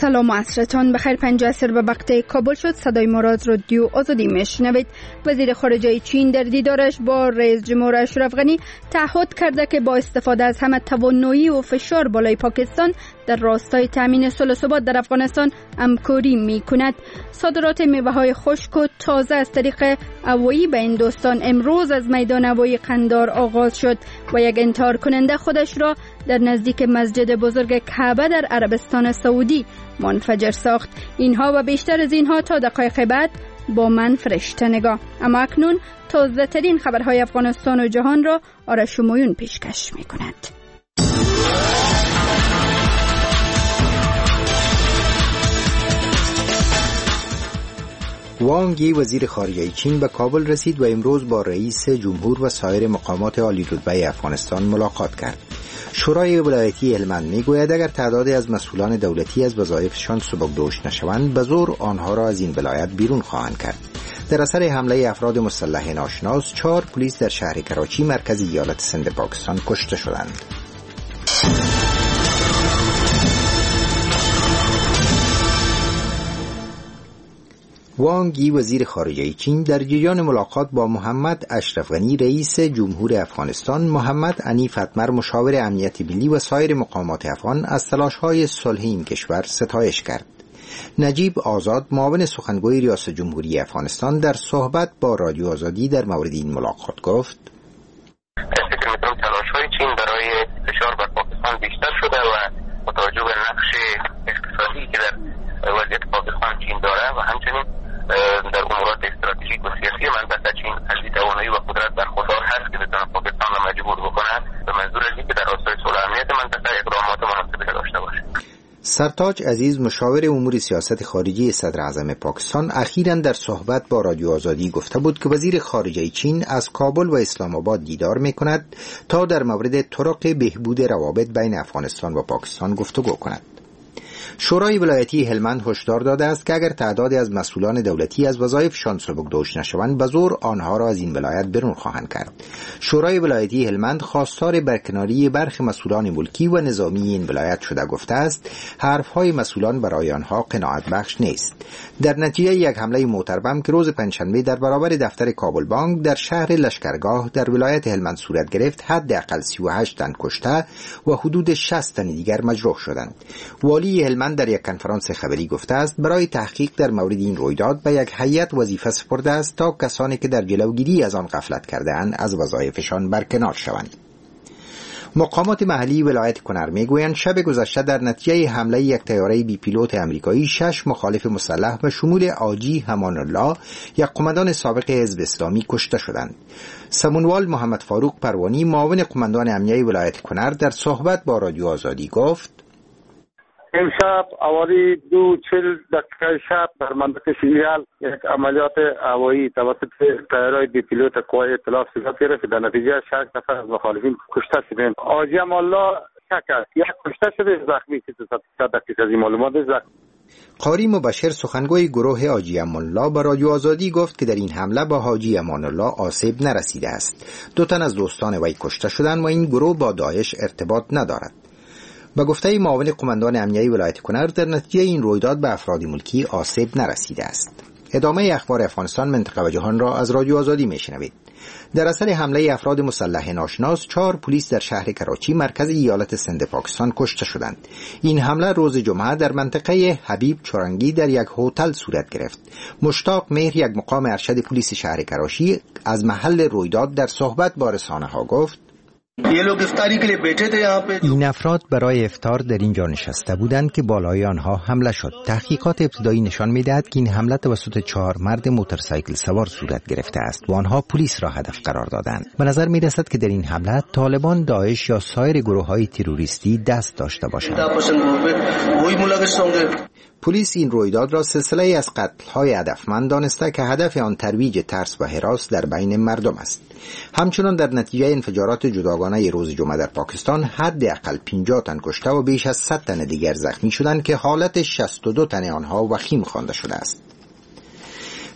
سلام و عصرتان بخیر. 5 عصر به وقت کابل شد. صدای ما را از رادیو آزادی میشنوید. وزیر خارجه چین در دیدارش با رئیس جمهور اشرف غنی تعهد کرده که با استفاده از همه توانایی و فشار بالای پاکستان در راستای تامین صلح و ثبات در افغانستان همکاری میکند. صادرات میوه‌های خشک و تازه از طریق هوایی به هندوستان امروز از میدان هوایی قندار آغاز شد و یک انتحار کننده خودش را در نزدیک مسجد بزرگ کعبه در عربستان سعودی منفجر ساخت. اینها و بیشتر از اینها تا دقایق بعد با من فرشته نگاه. اما اکنون تازه ترین خبرهای افغانستان و جهان را آرش همایون پیشکش میکند. وانگ یی وزیر خارجه چین به کابل رسید و امروز با رئیس جمهور و سایر مقامات عالی رتبه افغانستان ملاقات کرد. شورای ولایتی هلمند میگوید اگر تعدادی از مسئولان دولتی از وظایفشان سبکدوش نشوند به زور آنها را از این ولایت بیرون خواهند کرد. در اثر حمله افراد مسلح ناشناس 4 پلیس در شهر کراچی مرکز ایالت سند پاکستان کشته شدند. وانگ یی وزیر خارجه چین در جریان ملاقات با محمد اشرف غنی رئیس جمهور افغانستان، محمد عنیف اتمر مشاور امنیت ملی و سایر مقامات افغان از تلاش‌های صلح این کشور ستایش کرد. نجیب آزاد معاون سخنگوی ریاست جمهوری افغانستان در صحبت با رادیو آزادی در مورد این ملاقات گفت: تلاش‌های چین برای فشار بر پاکستان بیشتر شده و با توجه به نقش اقتصادی که در وضعیت پاکستان چین داره و همچنین در امورات استراتژیک و سیاسی منطقه چین از توانایی و قدرت برخوردار هست که بتونه پاکستان را مجبور بکنه به منظور از اینکه در راستای صلح امنیت منطقه اقدامات مناسبی داشته باشه. سرتاج عزیز مشاور امور سیاست خارجی صدر اعظم پاکستان اخیراً در صحبت با رادیو آزادی گفته بود که وزیر خارجه چین از کابل و اسلام آباد دیدار میکند تا در مورد طرق بهبود روابط بین افغانستان و پاکستان گفتگو کند. شورای ولایتی هلمند هشدار داده است که اگر تعدادی از مسئولان دولتی از وظایفشان سبکدوش نشوند به زور آنها را از این ولایت بیرون خواهند کرد. شورای ولایتی هلمند خواستار برکناری برخی مسئولان ملکی و نظامی این ولایت شده گفته است حرفهای مسئولان برای آنها قناعت بخش نیست. در نتیجه یک حمله معتربم که روز پنجشنبه در برابر دفتر کابل بانک در شهر لشکرگاه در ولایت هلمند صورت گرفت، حداقل 38 تن کشته و حدود 60 تن دیگر مجروح شدند. والی هلمند در یک کنفرانس خبری گفته است برای تحقیق در مورد این رویداد به یک هیئت وظیفه سپرده است تا کسانی که در جلوگیری از آن غفلت کرده‌اند از وظایفشان برکنار شوند. مقامات محلی ولایت کنر میگویند شب گذشته در نتیجه حمله یک طیاره بی پیلوت آمریکایی 6 مخالف مسلح به شمول آجی همان الله یک قماندان سابق حزب اسلامی کشته شدند. سمونوال محمد فاروق پروانی معاون قماندان امنیه ولایت کنر در صحبت با رادیو آزادی گفت: امشب حوالی 2:40 شب در منطقه شیریال یک عملیات هوایی توسط طیاره بی پیلوت قوای اطلاع صورت گرفت. در نتیجه 6 نفر از مخالفین کشته شدند. آجی الله یک کشته شده، زخمی که 100 دقیقه از این معلومات زخمی. قاری مبشر سخنگوی گروه حاجی امان الله با رادیو آزادی گفت که در این حمله با حاجی امان الله آسیب نرسیده است. 2 تن از دوستان وی کشته شدند و این گروه با داعش ارتباط ندارد. با گفته معاون قماندان امنیه ولایت کنر در نتیجه این رویداد به افراد ملکی آسیب نرسیده است. ادامه اخبار افغانستان، منطقه و جهان را از رادیو آزادی میشنوید. در اثر حمله افراد مسلح ناشناس 4 پلیس در شهر کراچی مرکز ایالت سند پاکستان کشته شدند. این حمله روز جمعه در منطقه حبیب چورنگی در یک هتل صورت گرفت. مشتاق مهر یک مقام ارشد پلیس شهر کراچی از محل رویداد در صحبت با رسانه‌ها گفت: این افراد برای افطار در اینجا نشسته بودند که بالای آنها حمله شد. تحقیقات ابتدایی نشان می‌دهد که این حمله توسط 4 مرد موتورسایکل سوار صورت گرفته است و آنها پلیس را هدف قرار دادند. به نظر می‌رسد که در این حمله طالبان، داعش یا سایر گروه‌های تروریستی دست داشته باشند. پلیس این رویداد را سلسله از قتل‌های هدفمند دانسته که هدف آن ترویج ترس و هراس در بین مردم است. همچنان در نتیجه انفجارات جداگانه روز جمعه در پاکستان حداقل 50 تن کشته و بیش از 100 تن دیگر زخمی شدند که حالت 62 تن آنها وخیم خوانده شده است.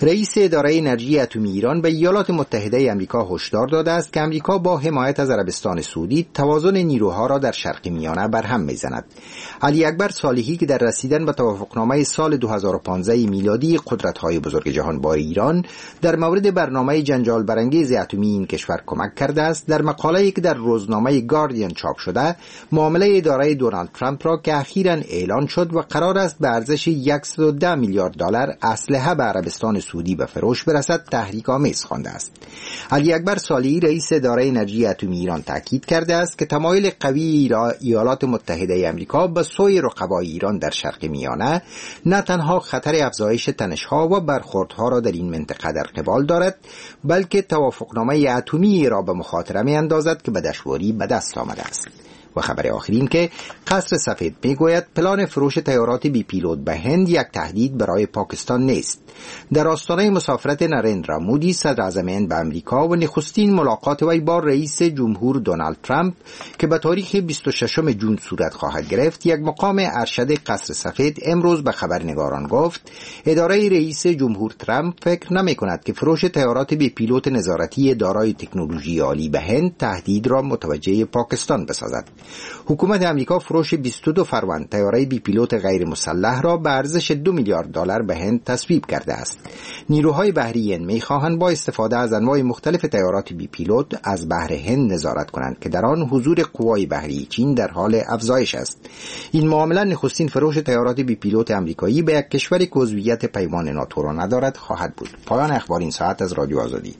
رئیس اداره انرژی اتمی ایران به ایالات متحده آمریکا هشدار داده است که آمریکا با حمایت از عربستان سعودی توازن نیروها را در شرق میانه برهم میزند. علی اکبر صالحی که در رسیدن به توافقنامه سال 2015 میلادی قدرت‌های بزرگ جهان با ایران در مورد برنامه جنجال برانگیز اتمی این کشور کمک کرده است، در مقاله‌ای که در روزنامه گاردین چاپ شده معامله اداره دونالد ترامپ را که اخیراً اعلان شد و قرار است به ارزش 110 میلیارد دلار اسلحه به عربستان سعودی به فروش برسد تحریک‌آمیز خوانده است. علی اکبر صالحی رئیس اداره انرژی اتمی ایران تاکید کرده است که تمایل قوی ایالات متحده آمریکا به سوی رقبای ایران در شرق میانه نه تنها خطر افزایش تنش‌ها و برخوردها را در این منطقه در قبال دارد، بلکه توافقنامه اتمی را به مخاطره می‌اندازد که به دشواری به دست آمده است. و خبر آخرین که قصر سفید میگوید پلان فروش طیارات بی پیلوت به هند یک تهدید برای پاکستان نیست. در آستانه مسافرت نریندرا مودی صدر اعظم هند به امریکا و نخستین ملاقات وی با رئیس جمهور دونالد ترامپ که به تاریخ 26 جون صورت خواهد گرفت، یک مقام ارشد قصر سفید امروز به خبرنگاران گفت اداره رئیس جمهور ترامپ فکر نمی کند که فروش طیارات بی پیلوت نظارتی دارای تکنولوژی عالی به هند تهدید را متوجه پاکستان بسازد. حکومت امریکا فروش 22 فروند طیاره بی پیلوت غیر مسلح را به ارزش 2 میلیارد دلار به هند تصویب کرده است. نیروهای بحری هند می‌خواهند با استفاده از انواع مختلف طیارات بی پیلوت از بحر هند نظارت کنند که در آن حضور قوای بحری چین در حال افزایش است. این معامله نخستین فروش طیارات بی پیلوت آمریکایی به یک کشوری که عضویت پیمان ناتو را ندارد خواهد بود. پایان اخبار این ساعت از رادیو آزادی.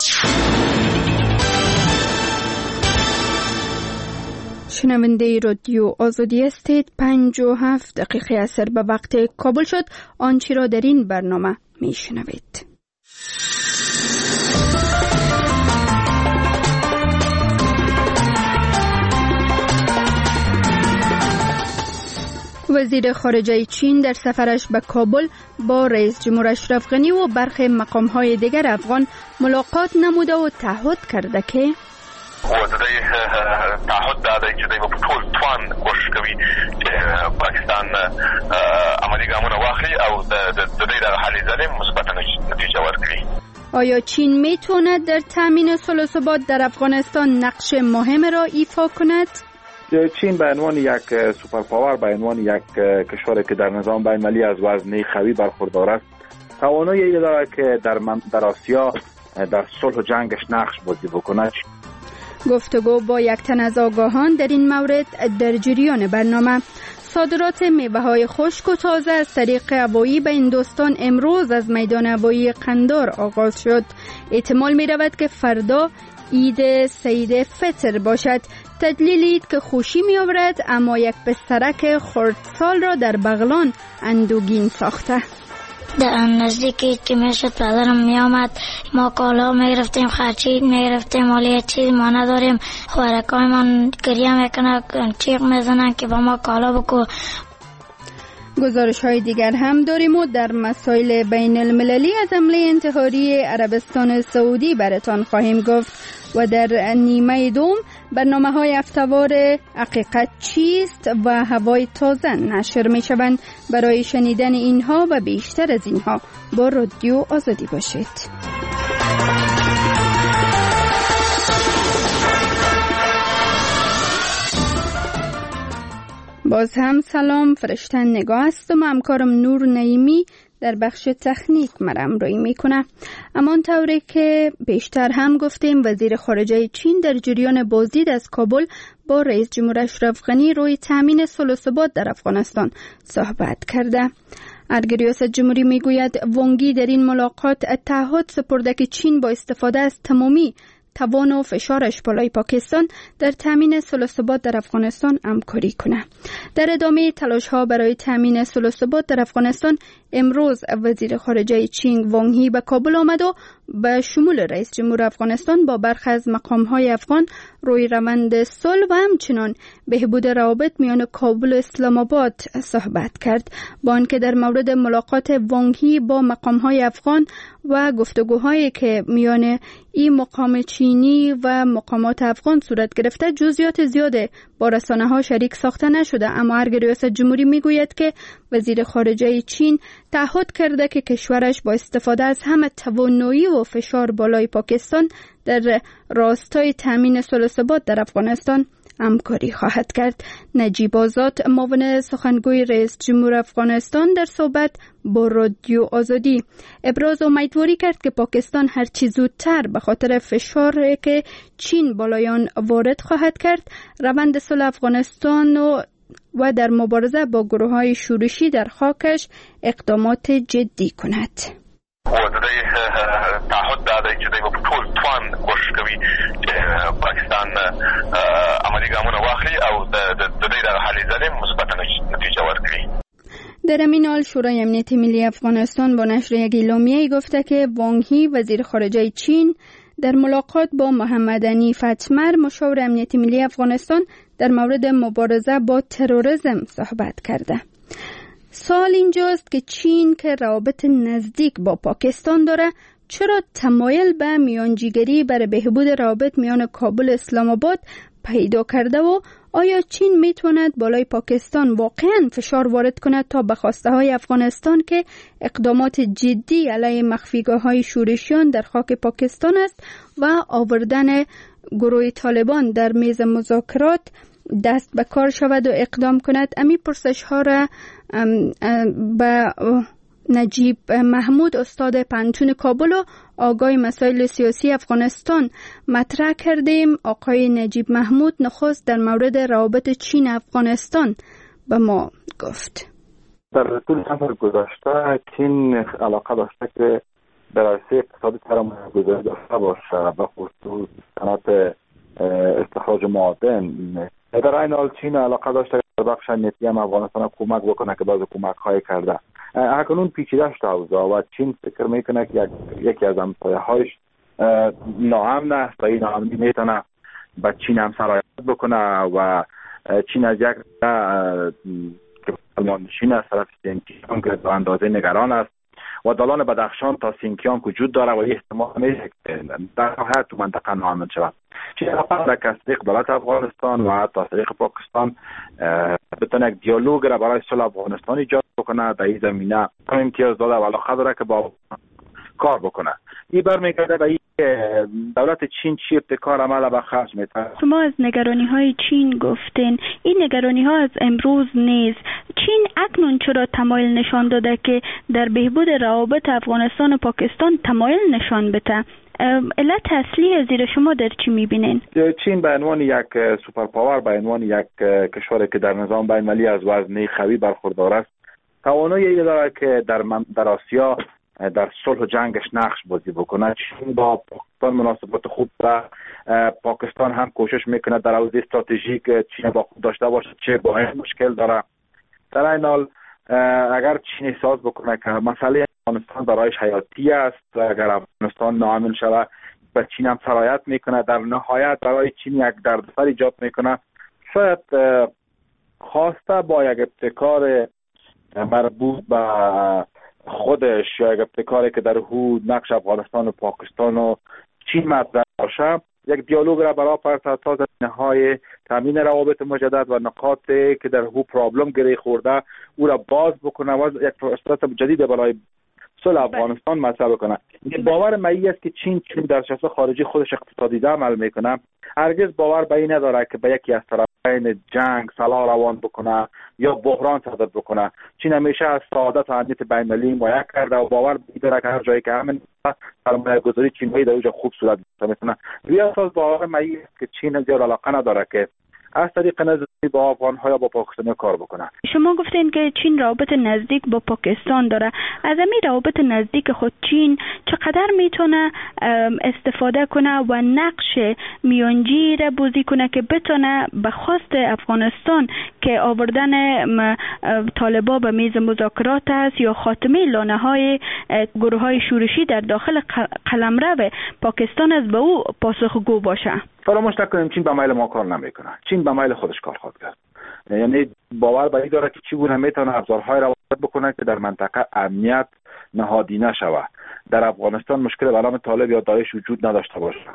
شنونده رادیو آزادی استید. 57 دقیقه اثر به وقت کابل شد. آنچه را در این برنامه می شنوید. وزیر خارجه چین در سفرش به کابل با رئیس جمهور اشرف غنی و برخی مقام‌های دیگر افغان ملاقات نموده و تعهد کرده که وزدای تعهد داده چې دوی په ټول توان کوشش کوي چې پاکستان عملي ګامونه واخلي او د دوی د هلې ځلې مثبت نتیجه ورکړي. آیا چین میتواند در تامین صلح و ثبات در افغانستان نقش مهم را ایفا کند؟ چین به عنوان یک سوپر پاور، به عنوان یک کشوری که در نظام بین المللی از وزنه قوی برخوردار است، توانایی دارد که در آسیا در صلح و جنگش نقش بازی بکند. گفتگو با یک تن از آگاهان در این مورد در جریان برنامه. صادرات میوه‌های خشک و تازه از طریق هوایی به هندوستان امروز از میدان هوایی قندار آغاز شد. احتمال می رود که فردا عید سعید فطر باشد. تدلیلی که خوشی می آورد، اما یک پسرک خردسال را در بغلان اندوگین ساخته. در نزدیکی که میشد پدرم می آمد، ما کالا می گرفتیم، خرچید می گرفتیم، ولی چیز ما نداریم. خوارکای من گریه میکنه، چیغ میزنن که با ما کالا بکو. گزارش های دیگر هم داریم و در مسائل بین المللی از حمله انتحاری عربستان سعودی براتان خواهیم گفت و در نیمه دوم برنامه های هفته‌وار حقیقت چیست و هوای تازه نشر می شوند. برای شنیدن اینها و بیشتر از اینها با رادیو آزادی باشید. باز هم سلام، فرشتن نگاه هستم. همکارم نور نعیمی در بخش تکنیک مرا همراهی میکنه. امان طوری که بیشتر هم گفتیم، وزیر خارجه چین در جریان بازدید از کابل با رئیس جمهور اشرف غنی روی تامین صلح و ثبات در افغانستان صحبت کرده. ریاست جمهوری میگوید وانگی در این ملاقات تعهد سپرده که چین با استفاده از تمامی توان و فشارش بالای پاکستان در تامین صلح و ثبات در افغانستان همکاری کنه. در ادامه تلاش‌ها برای تامین صلح و ثبات در افغانستان، امروز وزیر خارجه چین وانگ هی به کابل آمد و به شمول رئیس جمهور افغانستان با برخی از مقام‌های افغان روی روند صلح و همچنان بهبود روابط میان کابل و اسلام آباد صحبت کرد. با آنکه در مورد ملاقات وانگ هی با مقام‌های افغان و گفتگوهایی که میان این مقام چین چینی و مقامات افغان صورت گرفته جزئیات زیاد با رسانه‌ها شریک ساخته نشده، اما هرگاه ریاست جمهوری میگوید که وزیر خارجه چین تعهد کرده که کشورش با استفاده از همه توانایی و فشار بالای پاکستان در راستای تامین صلح و ثبات در افغانستان همکاری خواهد کرد. نجیب آزاد، معاون سخنگوی رئیس جمهور افغانستان، در صحبت با رادیو آزادی ابراز امیدواری کرد که پاکستان هر چه زودتر به خاطر فشاری که چین بالای آن وارد خواهد کرد روند صلح افغانستان و در مبارزه با گروه‌های شورشی در خاکش اقدامات جدی کند. تعهد داده چې دوی په ټول توان کوشش کوي چې پاکستان عملی ګامونه واخلي او د دې د حل ځای مثبت نتیجه ورکړي. در همین حال شورای امنیت ملی افغانستان با نشر یک اعلامیه گفته که وانگ هی وزیر خارجه چین در ملاقات با محمد حنیف اتمر مشاور امنیت ملی افغانستان در مورد مبارزه با تروریسم صحبت کرده. سوال اینجاست که چین که روابط نزدیک با پاکستان داره چرا تمایل به میانجیگری برای بهبود روابط میان کابل و اسلام آباد پیدا کرده و آیا چین میتواند بالای پاکستان واقعا فشار وارد کند تا به خواسته های افغانستان که اقدامات جدی علیه مخفیگاه های شورشیان در خاک پاکستان است و آوردن گروه طالبان در میز مذاکرات دست به کار شود و اقدام کند؟ امی پرسش ها را به نجیب محمود، استاد پنجم کابل و آگاه مسائل سیاسی افغانستان مطرح کردیم. آقای نجیب محمود نخست در مورد روابط چین افغانستان به ما گفت. در طول سال گذشته چین علاقه داشته که در عرصه اقتصادی سرمایه‌گذاری داشته باشه، به خصوص صنعت استخراج معادن. در این حال چین علاقه داشته که در بخش امنیتی هم افغانستان کمک بکنه که بعض کمک‌های کرده. اکنون پیچیده شده اوضاع و چین فکر میکنه که یکی از همسایه‌هایش ناامن است و این ناامنی میتونه به چین هم سرایت بکنه و چین از یک که فرمانشین از طرف سینکیان که به اندازه نگران است و دالان بدخشان تا سینکیان وجود داره و احتمال میشه که در نهایت تو منطقه ناامن شود. چین علاقه که از طریق دولت افغانستان و حتی از طریق پاکستان بتونه یک دیالوگ را برای صلح افغانستان ایجاد بکنه. در این زمینه هم امتیاز داده و علاقه داره که با کار بکنه. این برمیگرده به اینکه دولت چین چی ابتکار عمل به خرج میده. شما از نگرانی های چین گفتین، این نگرانی ها از امروز نیست. چین اکنون چرا تمایل نشان داده که در بهبود روابط افغانستان و پاکستان تمایل نشان بده؟ علت اصلی از زیر شما در چی میبینین؟ چین به عنوان یک سوپر پاور، به عنوان یک کشوری که در نظام بین المللی از وزنه قوی برخوردار است، توانایی داره که در آسیا در صلح و جنگش نقش بازی بکنه. چین با پاکستان مناسبات خوب داره. پاکستان هم کوشش میکنه در حوزه استراتژیک چین با خود داشته باشه، چه با این مشکل داره. در این حال اگر چین احساس بکنه که مسئله افغانستان برایش حیاتی است، اگر افغانستان ناامن شود به چین هم سرایت میکنه، در نهایت برای چین یک دردسر ایجاد میکنه. شاید خواسته با یک ابتکار مربوط به خودش یا یک ابتکاری که در حدود نقش افغانستان و پاکستان و چین مطرح باشه، یک دیالوگ را برای تا زمینه‌های تامین روابط مجدد و نقاطی که در حدود پرابلم گره خورده او را باز بکنه و یک فرصت جدید برای صلح افغانستان مطرح بکنه. باور من است که چین در سیاست خارجی خودش اقتصادی عمل میکنه، هرگز باور به این نداره که به یکی از طرفین جنگ صلاح روان بکنه یا بحران صادر بکنه. چین همیشه از سعادت و امنیت بین المللی حمایت کرده و باور داره که هر جایی که همین سرمایه‌گذاری چینی در اونجا خوب صورت میگیره. روی اساس باور من است که چین زیاد علاقه نداره که از طریق نزدیکی با افغان‌ها یا با پاکستان کار بکنه. شما گفتین که چین روابط نزدیک با پاکستان داره. از همین روابط نزدیک خود چین چقدر میتونه استفاده کنه و نقش میانجی را بازی کنه که بتونه به خواست افغانستان که آوردن طالبان به میز مذاکرات است یا خاتمه لانه‌های گروه‌های شورشی در داخل قلمرو پاکستان است به او پاسخگو باشه؟ فراموش نکنیم چین به میل ما کار نمیکنه. چین به میل خودش کار خواهد کرد. یعنی باور به این داره که چگونه میتونه ابزارهای را وارد بکنه که در منطقه امنیت نهادینه شود. در افغانستان مشکل به نام طالب یا داعش وجود نداشته باشه.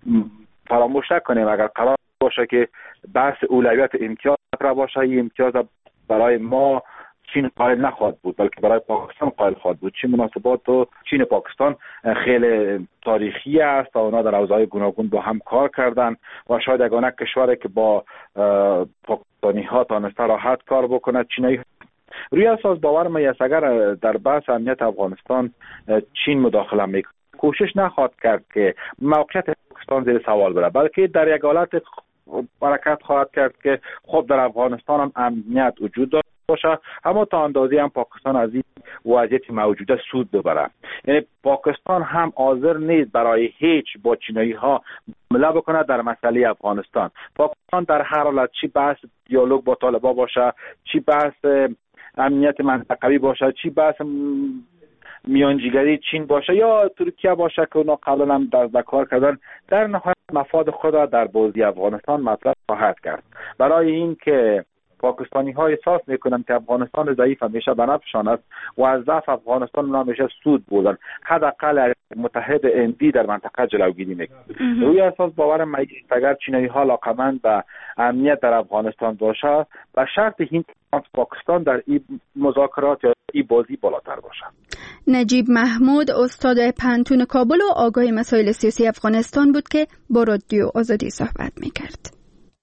فراموش نکنیم اگر قرار باشه که بحث اولویت امتیاز را باشه، این امتیاز برای ما چین قائل نخواهد بود بلکه برای پاکستان قائل خواهد بود. چین مناسبات تو چین و پاکستان خیلی تاریخی است و اونا در حوزه‌های گوناگون با هم کار کردن و شاید یگانه کشوری که با پاکستانی ها تانسته راحت کار بکنه چینایی. روی اساس باور من است اگر در بحث امنیت افغانستان چین مداخله میکنه کوشش نخواهد کرد که موقعیت پاکستان زیر سوال بره، بلکه در یک حالت حرکت خواهد کرد که خب در افغانستان هم امنیت وجود داره باشه، اما تا اندازی هم پاکستان از این وضعیت موجوده سود ببره. یعنی پاکستان هم حاضر نیست برای هیچ با چینایی ها معامله بکنه در مسئله افغانستان. پاکستان در هر حالت چی بحث دیالوگ با طالبان باشه، چی بحث امنیت منطقوی باشه، چی بحث میانجیگری چین باشه یا ترکیه باشه که اونا قبلا هم در کار کردن، در نهایت مفاد خود در بازی افغانستان مطرح خواهد کرد. برای این که پاکستانی ها احساس میکنن که افغانستان ضعیف همیشه بنفشان است و از ضعف افغانستان اونا همیشه سود بردن، حداقل متحد اندی در منطقه جلوگیری میکنن. روی اساس باور من اگر چینایی ها علاقه‌مند به امنیت در افغانستان باشه و شرط این پاکستان در این مذاکرات یا این بازی بالاتر باشه. نجیب محمود استاد پانتون کابل و آگاه مسائل سیاسی افغانستان بود که با رادیو آزادی صحبت میکرد.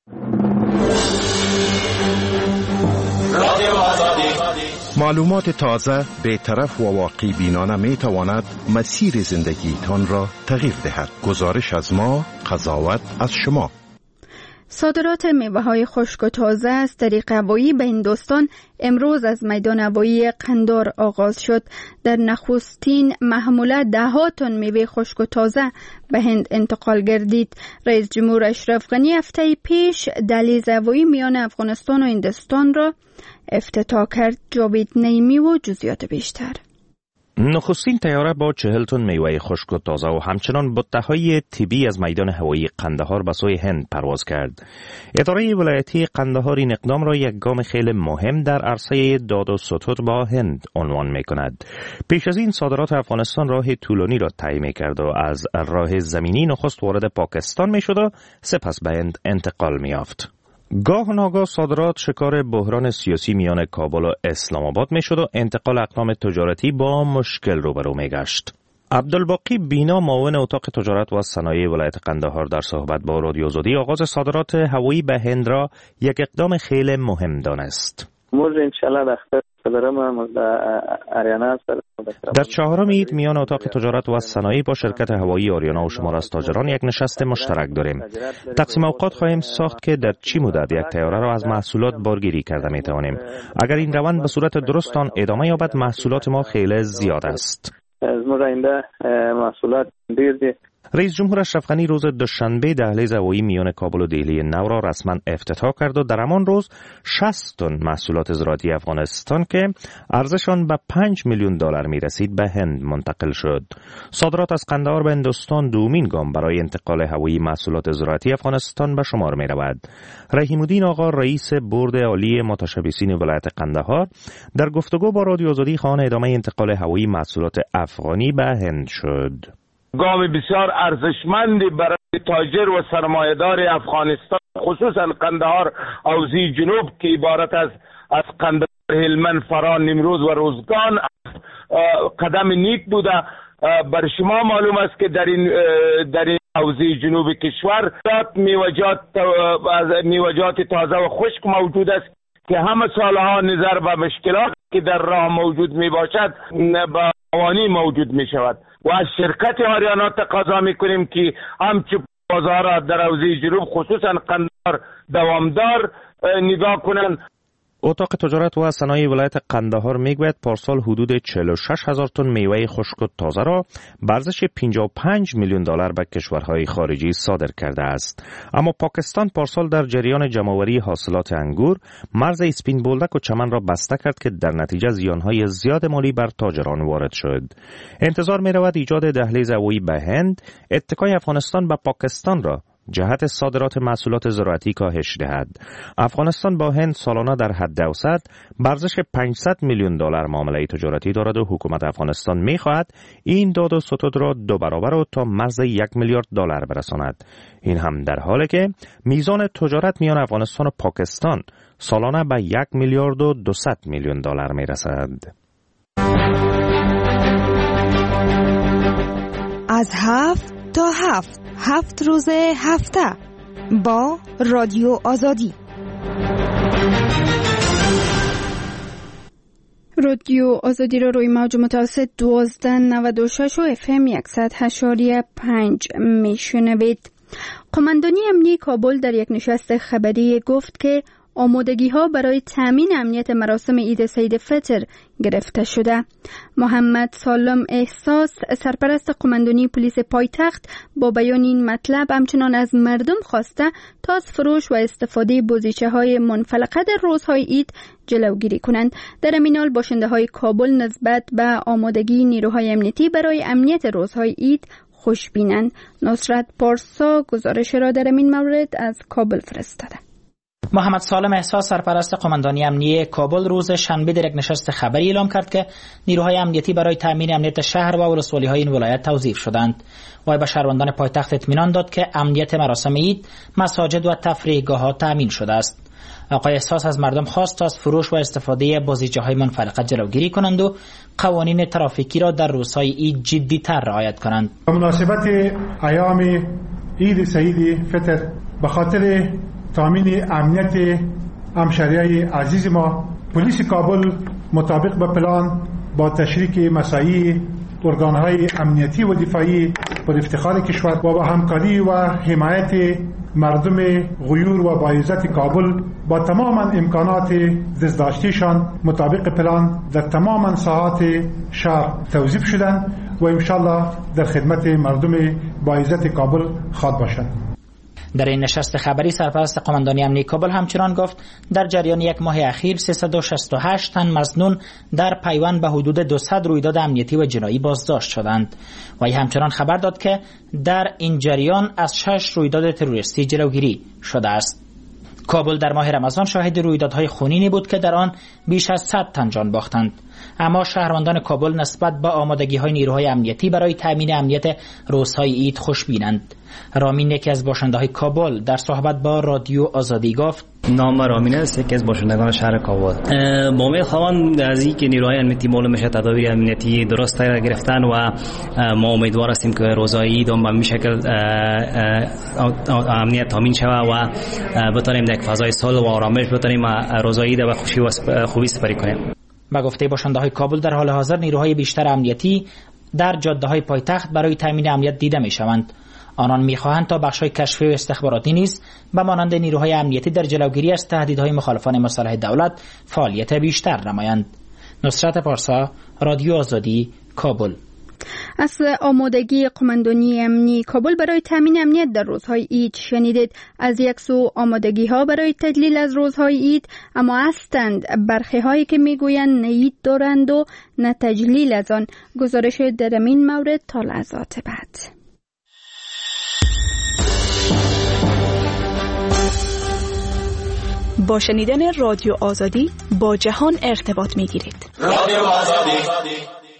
معلومات تازه، بی‌طرف و واقعی بینانه می تواند مسیر زندگیتان را تغییر دهد. گزارش از ما، قضاوت از شما. صادرات میوه‌های خشک و تازه از طریق هوایی به هندوستان امروز از میدان هوایی قندار آغاز شد. در نخستین محموله 10 تن میوه خشک و تازه به هند انتقال گردید. رئیس جمهور اشرف غنی هفته پیش دهلیز هوایی میان افغانستان و هندوستان را افتتاح کرد. جاوید نعیمی و جزئیات بیشتر. نخستین طیاره با 40 تن میوه خشک و تازه و همچنان بطه‌های طبی از میدان هوایی قندهار به سوی هند پرواز کرد. اداره ولایتی قندهار این اقدام را یک گام خیلی مهم در عرصه داد و ستد با هند عنوان می‌کند. پیش از این صادرات افغانستان راه طولانی را طی می‌کرد و از راه زمینی نخست وارد پاکستان می‌شد و سپس به هند انتقال می‌یافت. گاه ناگاه صادرات شکار بحران سیاسی میان کابل و اسلام آباد می شد و انتقال اقلام تجارتی با مشکل روبرو می گشت. عبدالباقی بینا معاون اتاق تجارت و صنایع ولایت قندهار در صحبت با رادیو آزادی آغاز صادرات هوایی به هند را یک اقدام خیلی مهم دانست. در 4 عید میان اتاق تجارت و صنایع با شرکت هوایی آریانا و شمار از تاجران یک نشست مشترک داریم. تقسیم اوقات خواهیم ساخت که در چی مدت یک طیاره را از محصولات بارگیری کرده می توانیم. اگر این روند به صورت درست ادامه یابد محصولات ما خیلی زیاد است. رئیس جمهور اشرف غنی روز دوشنبه دهلیز هوایی میان کابل و دهلی نو را رسما افتتاح کرد و در همان روز 60 تن محصولات زراعتی افغانستان که ارزششان به $5 میلیون می رسید به هند منتقل شد. صادرات از قندهار به هندوستان دومین گام برای انتقال هوایی محصولات زراعتی افغانستان به شمار می رود. رحیم الدین آقا رئیس بورد عالی متشبثین ولایت قندهار در گفتگو با رادیو آزادی خواهان ادامه انتقال هوایی محصولات افغانی به هند شد. گام بسیار ارزشمندی برای تاجر و سرمایه‌دار افغانستان خصوصا قندهار حوزه جنوب که عبارت از قندهار، هلمند، فران، نیمروز و روزگان قدم نیک بوده. بر شما معلوم است که در این حوزه جنوب کشور میوه‌جات تازه و خشک موجود است که همه سالها نظر به مشکلات که در راه موجود می باشد با قوانین موجود می شود و از شرکت آریانا تقاضا می کنیم که همچه بازارات در حوزه جنوب خصوصا قندهار دوامدار نگاه کنند. اتاق تجارت و صنایع ولایت قندهار میگوید پارسال حدود 46,000 تن میوه خشک و تازه را به ارزش $55 میلیون به کشورهای خارجی صادر کرده است. اما پاکستان پارسال در جریان جمع‌آوری حاصلات انگور مرز اسپین بولدک و چمن را بسته کرد که در نتیجه زیانهای زیاد مالی بر تاجران وارد شد. انتظار می رود ایجاد دهلیز هوایی به هند اتکای افغانستان به پاکستان را جهت صادرات محصولات زراعتی کاهش دهد. افغانستان با هند سالانه در حد اوسط به ارزش $500 میلیون معامله تجارتی دارد و حکومت افغانستان می‌خواهد این داد و ستد را 2 برابر و تا مرز $1 میلیارد برساند. این هم در حالی که میزان تجارت میان افغانستان و پاکستان سالانه به $1 میلیارد و 200 میلیون میرسد. از 7 تا 7 روز هفته با رادیو آزادی. رادیو آزادی را روی موج متوسط 1296 و FM 100.5 میشنوید. قماندانی امنیتی کابل در یک نشست خبری گفت که آمادگی ها برای تامین امنیت مراسم عید سید فطر گرفته شده. محمد سالم احساس سرپرست قماندانی پلیس پایتخت با بیان این مطلب همچنان از مردم خواسته تا از فروش و استفاده بازیچه های منفلقه در روزهای عید جلوگیری کنند. در این حال باشنده های کابل نسبت به آمادگی نیروهای امنیتی برای امنیت روزهای عید خوشبینند. نصرت پارسا گزارش را در این مورد از کابل فرستاده. محمد سالم احساس سرپرست قماندانی امنیتی کابل روز شنبه در یک نشست خبری اعلام کرد که نیروهای امنیتی برای تامین امنیت شهر و ولسوالی‌های این ولایت توظیف شدند. وی به شهروندان پایتخت اطمینان داد که امنیت مراسم عید، مساجد و تفریحگاه‌ها تامین شده است. آقای احساس از مردم خواست تا از فروش و استفاده بازیچه‌های منفلقه جلوگیری کنند و قوانین ترافیکی را در روزهای عید جدی‌تر رعایت کنند. به مناسبت ایام عید سید فطر به خاطر تامین امنیت همشهریای عزیز ما، پلیس کابل مطابق به پلان با تشریک مساعی ارگانهای امنیتی و دفاعی با افتخار کشور و با همکاری و حمایت مردم غیور و باعزت کابل با تمام امکانات دستداشتیشان مطابق پلان در تمام ساحات شهر توظیف شدند و انشالله در خدمت مردم باعزت کابل خواهد باشند. در این نشست خبری سرپرست قماندانی امنیتی کابل همچنان گفت در جریان یک ماه اخیر 368 تن مسنون در پیوند به حدود 200 رویداد امنیتی و جنایی بازداشت شدند. و همچنان خبر داد که در این جریان از 6 رویداد تروریستی جلوگیری شده است. کابل در ماه رمضان شاهد رویدادهای خونینی بود که در آن بیش از 100 تن جان باختند. اما شهروندان کابل نسبت به آمادگی‌های نیروهای امنیتی برای تامین امنیت روزهای عید خوشبینند. رامین یکی از باشنده‌های کابل در صحبت با رادیو آزادی گفت: نام رامین است، یکی از باشندگان شهر کابل. با امید خواهان از اینکه نیروهای امنیتی معلوم میشه تدابیر امنیتی درست را گرفتن و ما امیدوار هستیم که روزهای عید هم به این شکل امنیت تامین شود و بتونیم در یک فضای صلح و آرامش بتونیم روزهای عید به خوشی و خوبی سپری کنیم. با گفته باشنده‌های کابل در حال حاضر نیروهای بیشتر امنیتی در جاده‌های پایتخت برای تامین امنیت دیده می‌شوند. آنان می‌خواهند تا بخش‌های کشفی و استخباراتی نیز به مانند نیروهای امنیتی در جلوگیری از تهدیدهای مخالفان مسلح دولت فعالیت بیشتر نمایند. نصرت پارسا، رادیو آزادی، کابل. از آمادگی قماندانی امنیتی کابل برای تامین امنیت در روزهای عید شنیدید. از یک سو آمادگی ها برای تجلیل از روزهای عید، اما هستند برخی هایی که میگویند نه عید دارند و نه تجلیل از آن. گزارش در این مورد تا لحظات بعد. با شنیدن رادیو آزادی با جهان ارتباط میگیرید. رادیو آزادی.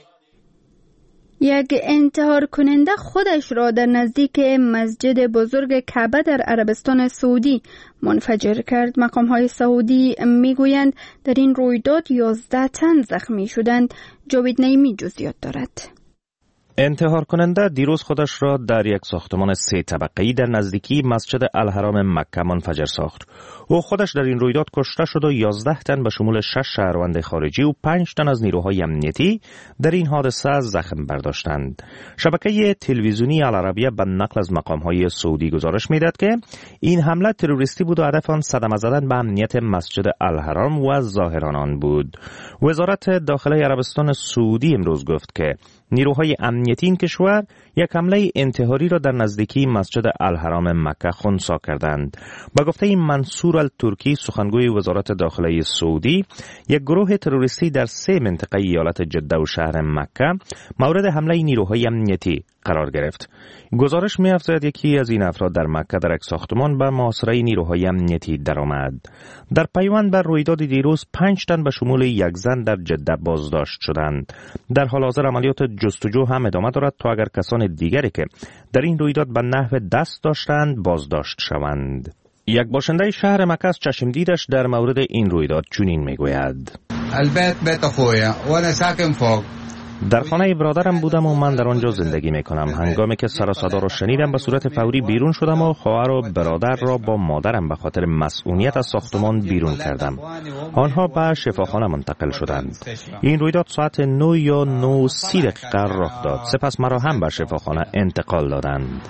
یک انتحار کننده خودش را در نزدیک مسجد بزرگ کعبه در عربستان سعودی منفجر کرد. مقام‌های سعودی میگویند در این رویداد 11 تن زخمی شدند. جاوید نعیمی جزئیات دارد. انتحار کننده دیروز خودش را در یک ساختمان 3 طبقه‌ای در نزدیکی مسجد الحرام مکه منفجر ساخت. او خودش در این رویداد کشته شد و 11 تن به شمول 6 شهروند خارجی و 5 تن از نیروهای امنیتی در این حادثه زخم برداشتند. شبکه تلویزیونی العربیه به نقل از مقام‌های سعودی گزارش می‌دهد که این حمله تروریستی بود و هدف آن صدمه زدن به امنیت مسجد الحرام و ظاهران آن بود. وزارت داخله عربستان سعودی امروز گفت که نیروهای امنیتی این کشور یک حمله انتحاری را در نزدیکی مسجد الحرام مکه خنثی کردند. با گفته منصور الترکی سخنگوی وزارت داخله سعودی، یک گروه تروریستی در 3 منطقه ایالت جده و شهر مکه مورد حمله نیروهای امنیتی قرار گرفت. گزارش می‌افزاید یکی از این افراد در مکه در یک ساختمان به محاصره نیروهای امنیتی درآمد. در پیوند بر رویداد دیروز 5 تن به شمول یک زن در جده بازداشت شدند. در حال حاضر عملیات جستجو هم ادامه دارد تا اگر کسان دیگری که در این رویداد به نحو دست داشتند بازداشت شوند. یک باشنده شهر مکه از چشم دیدش در مورد این رویداد چنین میگوید: البيت بيت اخويا وانا ساكن فوق. در خانه برادرم بودم و من در آنجا زندگی میکنم. هنگامی که سر و صدا را شنیدم به صورت فوری بیرون شدم و خواهر و برادر را با مادرم به خاطر مسئولیت از ساختمان بیرون کردم. آنها به شفاخانه منتقل شدند. این رویداد ساعت 9 یا 9:30 دقیقه رخ داد. سپس مرا هم به شفاخانه انتقال دادند.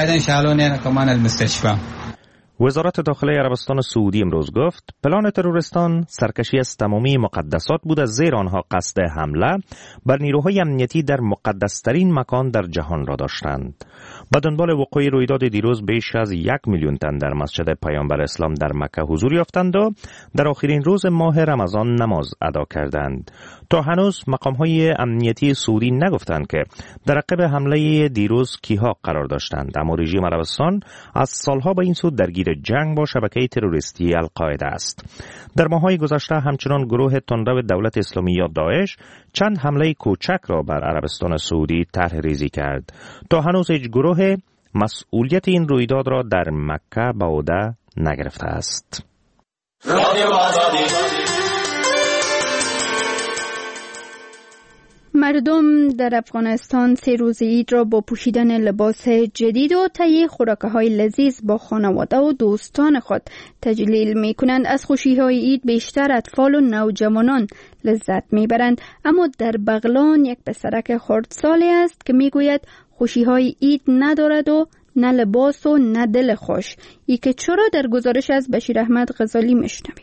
وزارت داخله عربستان سعودی امروز گفت پلان تروریستان سرکشی از تمامی مقدسات بود، از زیر آنها قصد حمله بر نیروهای امنیتی در مقدسترین مکان در جهان را داشتند. به دنبال وقوع رویداد دیروز بیش از 1 میلیون تن در مسجد پیامبر اسلام در مکه حضور یافتند و در آخرین روز ماه رمضان نماز ادا کردند. تا هنوز مقام‌های امنیتی سعودی نگفتند که در عقب حمله دیروز کیها قرار داشتند، اما رژیم عربستان از سالها به این سو درگیر جنگ با شبکه تروریستی القاعده است. در ماه‌های گذشته همچنان گروه تندرو دولت اسلامی یا داعش چند حمله کوچک را بر عربستان سعودی طرح‌ریزی کرد. تا هنوز هیچ گروه مسئولیت این رویداد را در مکه به عهده نگرفته است. مردم در افغانستان 3 روز عید را با پوشیدن لباس جدید و تهیه خوراک‌های لذیذ با خانواده و دوستان خود تجلیل می‌کنند. از خوشی‌های عید بیشتر اطفال و نوجوانان لذت می‌برند، اما در بغلان یک پسرک خردسالی است که می‌گوید خوشی‌های عید ندارد و نه لباس و نه دل خوش. ای که چرا در گزارش از بشیر احمد غزالی می‌شنویم.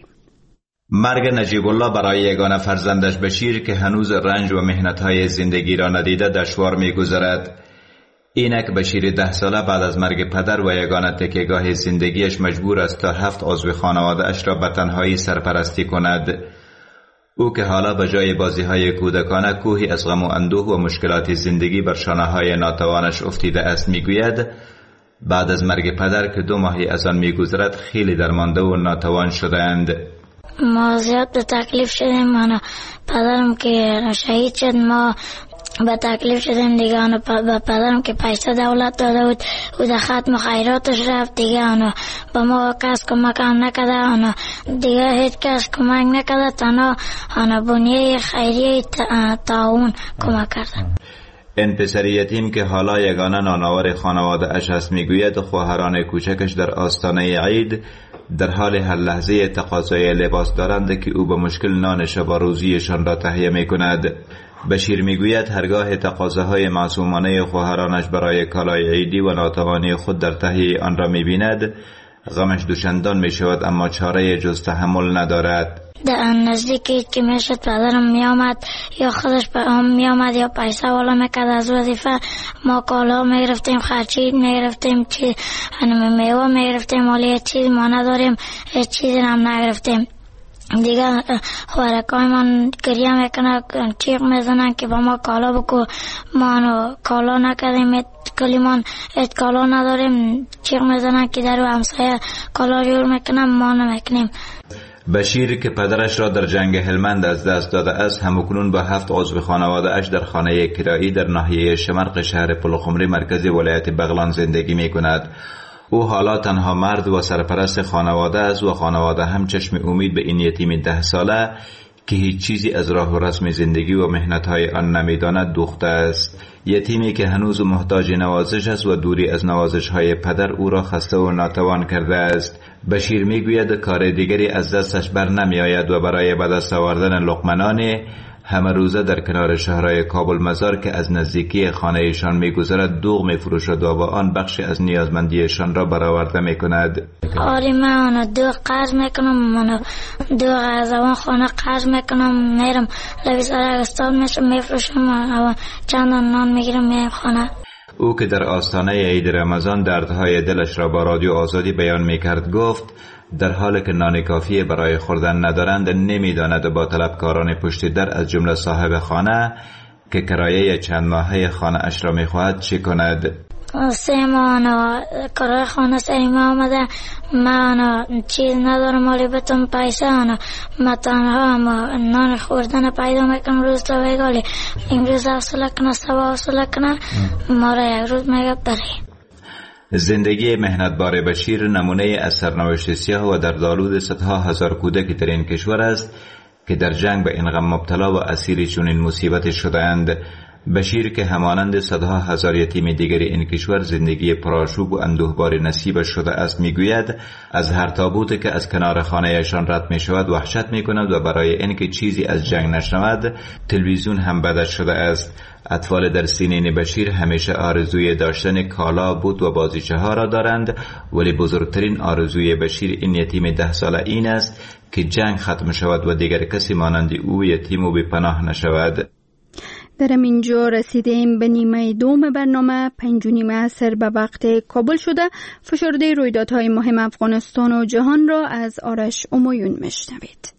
مرگ نجیب الله برای یگانه فرزندش بشیر که هنوز رنج و مهنت‌های زندگی را ندیده دشوار می‌گذرد. اینک بشیر 10 ساله بعد از مرگ پدر و یگانه تکیه‌گاه زندگیش مجبور است تا 7 عضو خانواده‌اش را به تنهایی سرپرستی کند. او که حالا به جای بازی‌های کودکانه کوهی از غم و اندوه و مشکلات زندگی بر شانه‌های ناتوانش افتیده است می‌گوید بعد از مرگ پدر که 2 ماهی از آن می‌گذرد خیلی درمانده و ناتوان شده‌اند. ما زیاد به تکلیف شدیم. من پدرم که شهید شد ما به تکلیف شدیم دیگه. به پدرم که پیسه دولت داده بود او در ختم خیراتش رفت دیگه. به ما کس کمک هم نکده، دیگه هیچ کس کمک نکده، تنها بنیه خیریه تعاون کمک کرده. این پسر یتیم که حالا یگانه نانآور خانواده اش است میگوید خواهران کوچکش در آستانه عید در حال هر لحظه تقاضای لباس دارند که او به مشکل نان شب و روزیشان را تهیه می کند. بشیر میگوید هرگاه تقاضاهای معصومانه خواهرانش برای کالای عیدی و ناتوانی خود در تهیه آن را می بیند غمش دوچندان می شود، اما چاره جز تحمل ندارد. در نزدیک عید که میشد پدرم میامد یا خودش میامد یا پیسه والا میکرد از وظیفه. ما کالا میگرفتیم، خرچید میگرفتیم، میوه میگرفتیم، ولی چیز ما نداریم، هیچ چیزی هم نگرفتیم دیگه. خوارکای من گریه میکنه، چیق میزنن که با ما کالا بکو. ما کالا نکردیم، کلیمان ایت کالا نداریم، چیق میزنن که در همسایه کالا جور میکنن، ما نمیکنیم. بشیر که پدرش را در جنگ هلمند از دست داده است همکنون با 7 عضو خانواده اش در خانه کرایی در ناحیه شمرق شهر پلخمری مرکز ولایت بغلان زندگی می کند. او حالا تنها مرد و سرپرست خانواده است و خانواده هم چشم امید به این یتیم 10 ساله که هیچ چیزی از راه و رسم زندگی و مهنت‌های آن نمی‌داند دوخته است. یتیمی که هنوز محتاج نوازش است و دوری از نوازش‌های پدر او را خسته و ناتوان کرده است. بشیر می‌گوید کار دیگری از دستش بر نمی‌آید و برای به دست آوردن لقمه همه روزه در کنار شهرهای کابل مزار که از نزدیکی خانه‌شان می‌گذرد دوغ می‌فروشد و با آن بخشی از نیازمندیشان را برآورده می‌کند. آره من دوغ قرض می‌کنم، من دوغ از اون خانه قرض می‌کنم، میرم لویسر اگستان می‌فروشم و چند نان می‌گیرم میرم خانه. او که در آستانه عید رمضان دردهای دلش را با رادیو آزادی بیان می‌کرد گفت در حالی که نان کافی برای خوردن ندارند نمی‌داند با طلبکاران پشت در از جمله صاحب خانه که کرایه چند ماهه خانه اش را میخواهد چه کند؟ 3 ماه کرایه خانه سر ما آمده. من چیز ندارم، مالی بتون پیسه من تنها نان خوردن پیدا میکنم روز تا بگالی. امروز حوصله کنه، سبا حوصله کنه، ما را یک روز میگه بری. زندگی مهنتبار بشیر نمونه از سرنوشت سیاه و دردآلود صدها هزار کودک در این کشور است که در جنگ به این غم مبتلا و اسیر چنین مصیبت شده‌اند. بشیر که همانند صدها هزار یتیم دیگر این کشور زندگی پرآشوب و اندوهبار نصیب شده است میگوید از هر تابوتی که از کنار خانه‌شان رد می شود وحشت می کند و برای اینکه چیزی از جنگ نشنود تلویزیون هم بدش شده است. اطفال در سینین بشیر همیشه آرزوی داشتن کالا بود و بازیچه ها را دارند، ولی بزرگترین آرزوی بشیر این یتیم 10 ساله این است که جنگ ختم شود و دیگر کسی مانند او یتیم و بی‌پناه نشود. در اینجا رسیدیم به نیمه دوم برنامه. 5:30 عصر به وقت کابل شده. فشرده رویدادهای مهم افغانستان و جهان را از آرش امایون میشنوید.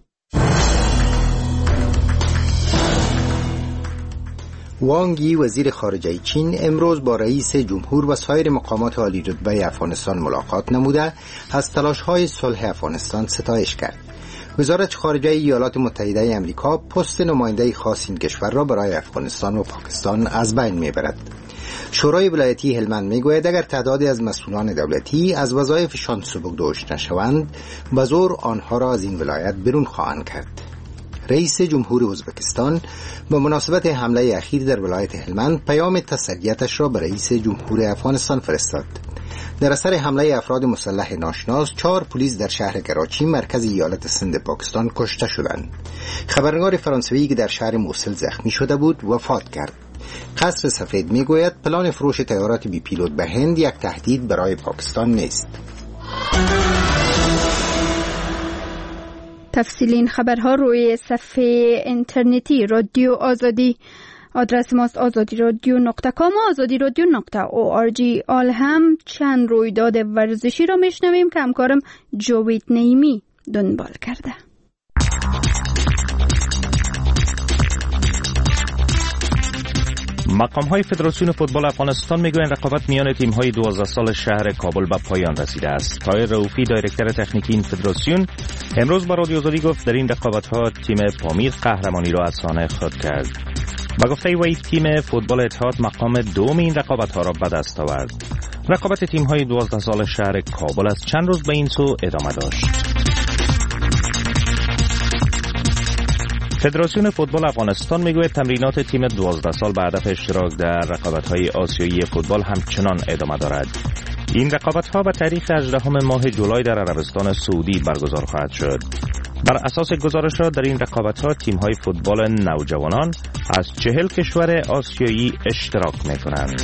وانگ یی وزیر خارجه چین امروز با رئیس جمهور و سایر مقامات عالی رتبه افغانستان ملاقات نموده از تلاش‌های صلح افغانستان ستایش کرد. وزارت خارجه ایالات متحده آمریکا پست نماینده خاص این کشور را برای افغانستان و پاکستان از بین میبرد. شورای ولایتی هلمند میگوید اگر تعدادی از مسئولان دولتی از وظایفشان سبکدوش نشوند به زور آنها را از این ولایت بیرون خواهند کرد. رئیس جمهور ازبکستان به مناسبت حمله اخیر در ولایت هلمند پیام تسلیتش را به رئیس جمهور افغانستان فرستاد. در اثر حمله افراد مسلح ناشناس 4 پلیس در شهر کراچی مرکز ایالت سند پاکستان کشته شدند. خبرنگار فرانسوی که در شهر موصل زخمی شده بود وفات کرد. قصر سفید میگوید پلان فروش طیارات بی پیلوت به هند یک تهدید برای پاکستان نیست. تفصیل این خبرها روی صفحه اینترنتی رادیو آزادی. آدرس ماست azadiradyo.com و azadiradyo.org. آل هم چند رویداد ورزشی را میشنویم که همکارم جاوید نعیمی دنبال کرده. مقام‌های فدراسیون فوتبال افغانستان میگویند رقابت میان تیم‌های 12 سال شهر کابل به پایان رسیده است. طاهر رؤوفی دایرکتور تکنیکی این فدراسیون امروز با رادیو آزادی گفت در این رقابت‌ها تیم پامیر قهرمانی را از سانه خود کرد. با گفته وی تیم فوتبال اتحاد مقام دوم این رقابت‌ها را به دست آورد. رقابت تیم‌های 12 سال شهر کابل از چند روز به این سو ادامه داشت. فدراسیون فوتبال افغانستان میگوید تمرینات تیم 12 سال به هدف اشتراک در رقابت‌های آسیایی فوتبال همچنان ادامه دارد. این رقابت‌ها به تاریخ 18 ماه جولای در عربستان سعودی برگزار خواهد شد. بر اساس گزارشات در این رقابت‌ها تیم‌های فوتبال نوجوانان از 40 کشور آسیایی اشتراک می‌کنند.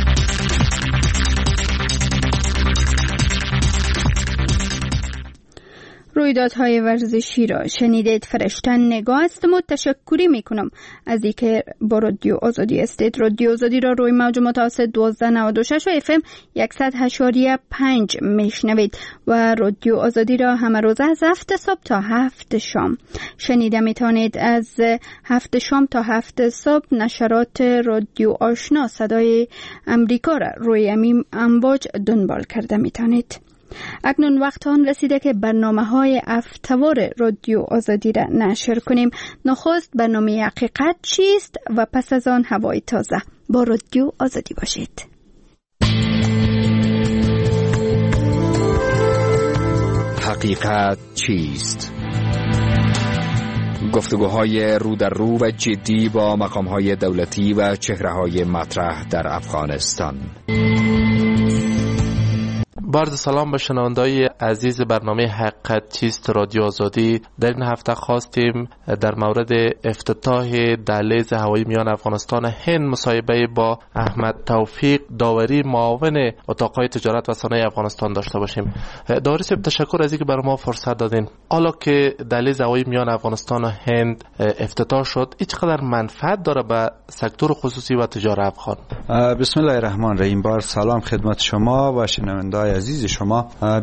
رویدادهای ورزشی را شنیدید. فرشتن نگاه هستم و تشکری میکنم از اینکه با رادیو آزادی استید. رادیو آزادی را روی موج متوسط 1296 و FM 100.5 میشنوید و رادیو آزادی را همه روز از 7 صبح تا 7 شام شنیده میتونید. از 7 شام تا 7 صبح نشرات رادیو آشنا صدای امریکا را روی امواج دنبال کرده میتونید. اکنون وقت آن رسیده که برنامه‌های هفته‌وار رادیو آزادی را نشر کنیم. نخست برنامه حقیقت چیست و پس از آن هوای تازه. با رادیو آزادی باشید. حقیقت چیست؟ گفتگوهای رو در رو و جدی با مقام‌های دولتی و چهره‌های مطرح در افغانستان. عرض سلام به شنونده‌های عزیز برنامه حقیقت چیست رادیو آزادی. در این هفته خواستیم در مورد افتتاح دهلیز هوایی میان افغانستان و هند مصاحبه با احمد توفیق داوری معاون اتاق‌های تجارت و صنایع افغانستان داشته باشیم. داوری صاحب تشکر از اینکه برای ما فرصت دادین. حالا که دهلیز هوایی میان افغانستان و هند افتتاح شد، چقدر منفعت داره به سکتور خصوصی و تجارت افغان؟ بسم الله الرحمن الرحیم. بار سلام خدمت شما و شنونده‌های عزیز شما. ببینین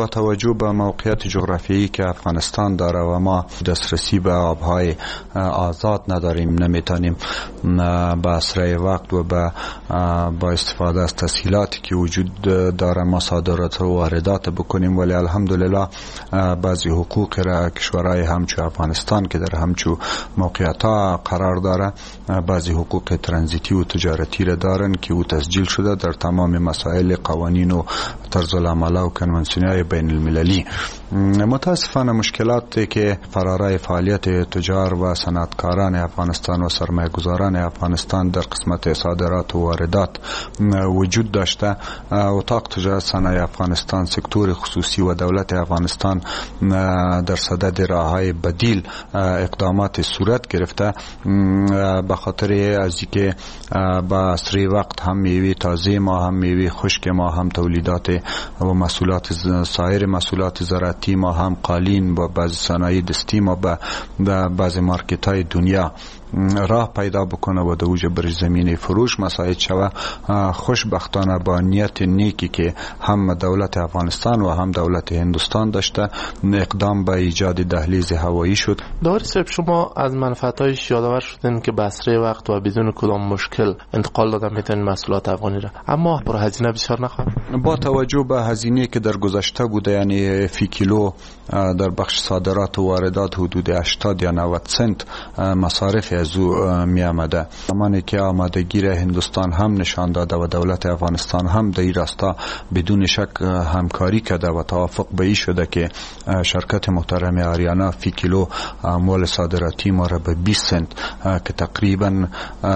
با توجه به موقعیت جغرافیایی که افغانستان داره و ما دسترسی به آبهای آزاد نداریم، نمیتونیم با اسرع وقت و با استفاده از تسهیلاتی که وجود داره ما صادرات و واردات بکنیم، ولی الحمدلله بعضی حقوق را کشورهای همچو افغانستان که در همچو موقعیت ها قرار داره بعضی حقوق ترانزیتی و تجارتی را دارن که او تسجیل شده در تمام مسائل قوانین و طرز العمل و کنوانسیون‌های بین المللی. متاسفانه مشکلاتی که فرارای فعالیت تجار و صنعتکاران افغانستان و سرمایه‌گذاران افغانستان در قسمت صادرات و واردات وجود داشته، اتاق تجارت صنایع افغانستان، سکتور خصوصی و دولت افغانستان در صدد راههای بدیل اقدامات صورت گرفته به خاطر از اینکه با اسرع وقت هم میوه تازه ما، هم میوه خشک ما، هم تولیدات و محصولات سایر محصولات زراعتی ما، هم قالین و بعض صنایع دستی ما به بعض مارکت های دنیا راه پیدا بکنه و در اوج برج زمینی فروش مساعد شوه. خوشبختانه با نیت نیکی که هم دولت افغانستان و هم دولت هندوستان داشته اقدام به ایجاد دهلیز هوایی شد. داوری صاحب، شما از منفعت‌هایش یادآور شدین که به اسرع وقت و بدون کدام مشکل انتقال دادن میتونین محصولات افغانی را، اما بر هزینه بسیار نخواهد. با توجه به هزینه که در گذشته بوده، یعنی فی کیلو در بخش صادرات و واردات حدود 80 یا 90 سنت مصارف از او می آمده. زمانی که آمادگی را هندوستان هم نشان داده و دولت افغانستان هم در این راستا بدون شک همکاری کرده و توافق به این شده که شرکت محترم آریانا فی کیلو مول صادراتی ما را به 20 سنت که تقریبا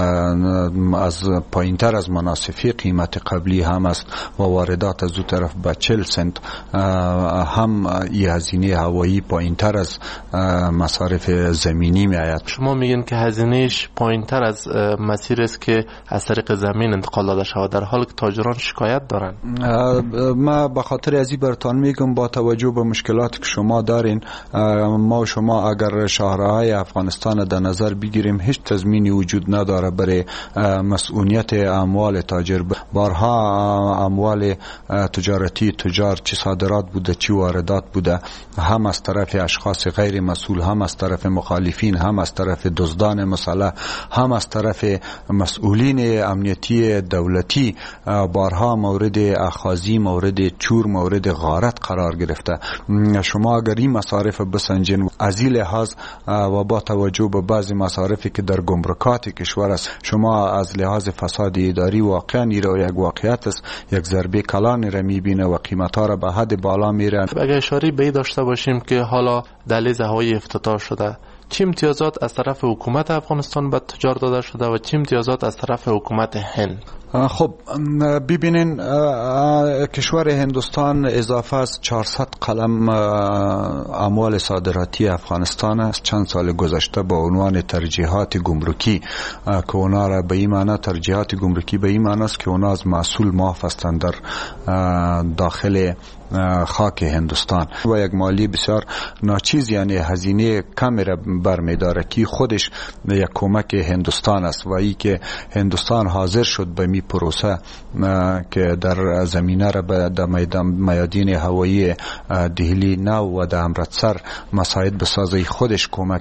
از پایینتر از مناسفی قیمت قبلی هم است و واردات از او طرف به 40 سنت هم این هزینه هوایی پایینتر از مصارف زمینی می آید. شما میگین که هزینهش پایینتر از مسیر است که از طریق زمین انتقال داده شود، در حالی که تاجران شکایت دارن. ما به خاطر ازی برتان میگم با توجه به مشکلاتی که شما دارین، ما و شما اگر شهرهای افغانستان در نظر بگیریم هیچ تضمینی وجود نداره برای مسئولیت اموال تاجر. بارها اموال تجارتی تجار چی صادرات بوده چی واردات بوده، هم از طرف اشخاص غیر مسئول، هم از طرف مخالفین، هم از طرف دزدان مسلح، هم از طرف مسئولین امنیتی دولتی بارها مورد اخاذی، مورد چور، مورد غارت قرار گرفته. شما اگر این مصارف بسنجین از این لحاظ و با توجه به بعضی مصارفی که در گمرکات کشور است، شما از لحاظ فساد اداری واقعا این را یک واقعیت است، یک ضربه کلان را میبینه و قیمت‌ها را به حد بالا میره. اگر اشاره به داشته باشیم که حالا دهلیز هوایی افتتاح شده، چه امتیازات از طرف حکومت افغانستان به تجار داده شده و چه امتیازات از طرف حکومت هند؟ خب ببینین، کشور هندوستان اضافه از 400 قلم اموال صادراتی افغانستان است. چند سال گذشته با عنوان ترجیحات گمرکی که اونا را به این معنی ترجیحات گمرکی به این معنی است که اونا از محصول معاف هستند در داخل خاک هندوستان و یک مالی بسیار ناچیز، یعنی هزینه کمی را برمیداره که خودش یک کمک هندوستان است و ای که هندوستان حاضر شد به می پروسه که در زمینه را به میادین هوایی دهلی نو و در امرتسر مساعد بسازه، خودش کمک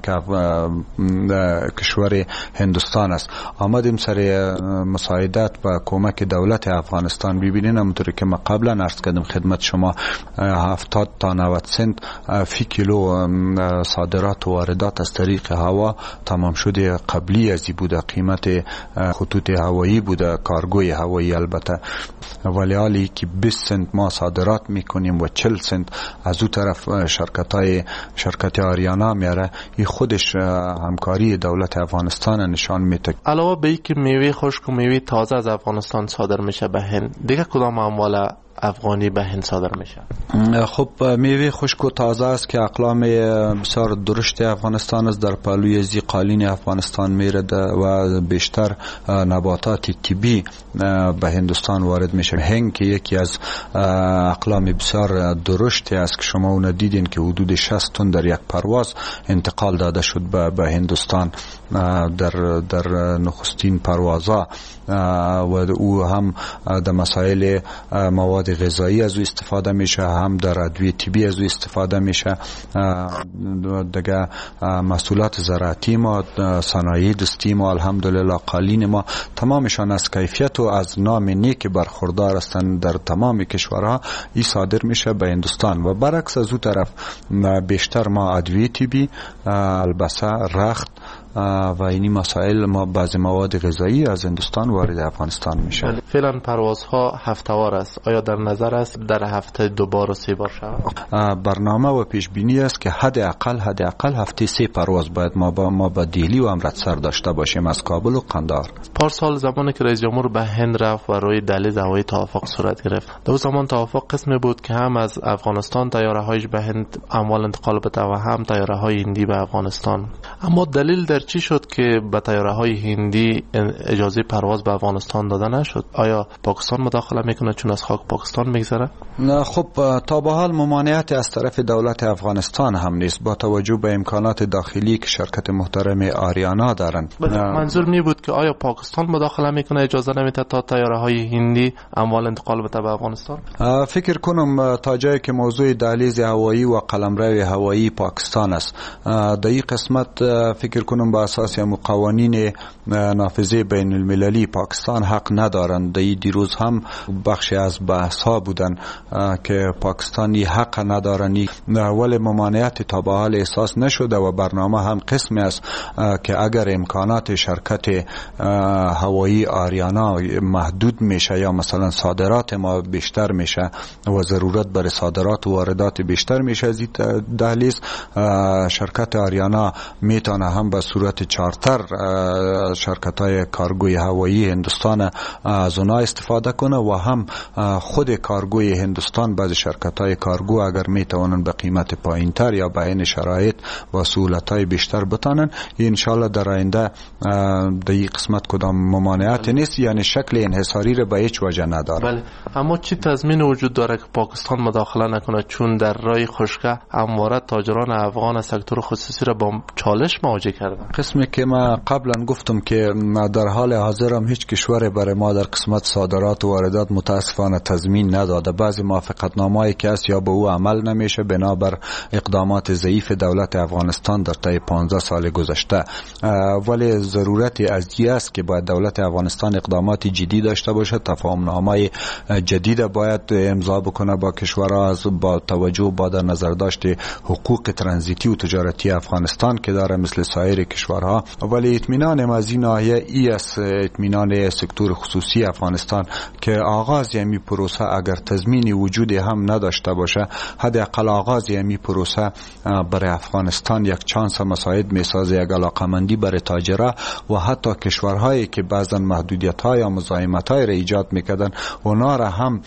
کشور هندوستان است. آمدیم سر مساعدت و کمک دولت افغانستان. ببینین همونطوری که ما قبلا عرض کردم خدمت شما، 70 تا 90 سنت فی کیلو صادرات و واردات از طریق هوا تمام شده قبلی ازی بوده، قیمت خطوط هوایی بوده، کارگوی هوایی البته، ولی حالی که 20 سنت ما صادرات میکنیم و 40 سنت از او طرف شرکت آریانا میاره، این خودش همکاری دولت افغانستان نشان میده. علاوه به اینکه میوه خشک و میوه تازه از افغانستان صادر میشه به هند، دیگه کدام اموال افغانی به هند صادر میشه؟ خب میوه خشک و تازه است که اقلام بسیار درشت افغانستان است، در پهلوی زی قالین افغانستان میرد و بیشتر نباتات طبی به هندوستان وارد میشه. هنگ که یکی از اقلام بسیار درشتی است که شما اون دیدین که حدود 60 تن در یک پرواز انتقال داده شد به هندوستان در نخستین پروازها و او هم در مسائل مواد مواد غذایی از او استفاده میشه، هم در ادویه طبی از او استفاده میشه. دیگه محصولات زراعتی ما، صنایع دستی ما، الحمدلله قالین ما، تمامشان از کیفیت و از نام نیک برخوردار هستند در تمام کشورها. این صادر میشه به هندوستان و برعکس از او طرف بیشتر ما ادویه طبی، البسه، رخت و اینی مسائل ما بعض مواد غذایی از هندوستان وارد افغانستان میشه. فعلا پروازها هفته‌وار است. آیا در نظر است در هفته 2 بار و 3 بار شود؟ برنامه و پیش بینی است که حداقل هفته 3 پرواز باید ما با دهلی و امرتسر داشته باشیم از کابل و قندهار. پارسال زمانی که رئیس جمهور به هند رفت و روی دهلیز هوایی توافق صورت گرفت، در اون زمان توافق قسمی بود که هم از افغانستان طیاره‌هایش به هند اموال انتقال بده و هم طیاره‌های هندی به افغانستان. اما دلیل در چی شد که به طیاره‌های هندی اجازه پرواز به افغانستان داده نشد؟ آیا پاکستان مداخله میکنه چون از خاک پاکستان میگذره؟ نه، خب تا به حال ممانعت از طرف دولت افغانستان هم نیست با توجه به امکانات داخلی که شرکت محترم آریانا دارن. منظور می بود که آیا پاکستان مداخله میکنه اجازه نمیده تا طیاره‌های هندی اموال انتقال بده به افغانستان؟ فکر کنم تا جایی که موضوع دهلیز هوایی و قلمرو هوایی پاکستان است، در این قسمت فکر کنم با اساس قوانین نافذه بین المللی پاکستان حق ندارند. دیروز هم بخشی از بحث ها بودن که پاکستانی حق ندارند، ولی ممانعت تا به حال احساس نشده و برنامه هم قسمی است که اگر امکانات شرکت هوایی آریانا محدود میشه یا مثلا صادرات ما بیشتر میشه و ضرورت برای صادرات و واردات بیشتر میشه از دهلیز، شرکت آریانا میتونه هم به صورت چارتر شرکت های کارگوی هوایی هندوستان از اونا استفاده کنه و هم خود کارگوی هندوستان بعض شرکت های کارگو اگر میتونن به قیمت پایین تر یا به این شرایط و سهولت های بیشتر بتانن، انشالله در آینده در این قسمت کدام ممانعت نیست، یعنی شکل انحصاری رو به هیچ وجه نداره. بله، اما چی تضمین وجود داره که پاکستان مداخله نکنه؟ چون در راه خشکه همواره تاجران افغان سکتور خصوصی را با چالش مواجه کردن. قسمی که ما قبلا گفتم که در حال حاضر هم هیچ کشوری برای ما در قسمت صادرات و واردات متاسفانه تضمین نداده. بعضی موافقتنامه‌ای که است یا به او عمل نمیشه بنابر اقدامات ضعیف دولت افغانستان در طی 15 سال گذشته، ولی ضرورت از این است که باید دولت افغانستان اقدامات جدی داشته باشه، تفاهم‌نامه‌های جدید باید امضا بکنه با کشورها با توجه با در نظر داشت حقوق ترانزیتی و تجارتی افغانستان که داره مثل سایر کشورها. ولی اطمینان از این ناحیه ای است، اطمینان سکتور خصوصی افغانستان که آغاز یمی پروسه اگر تضمینی وجودی هم نداشته باشه، حداقل آغاز یمی پروسه برای افغانستان یک چانس مساعد میسازه، یک علاقمندی برای تاجرها و حتی کشورهایی که بعضا محدودیت‌های یا مزاحمت‌های را ایجاد میکردن اونا را هم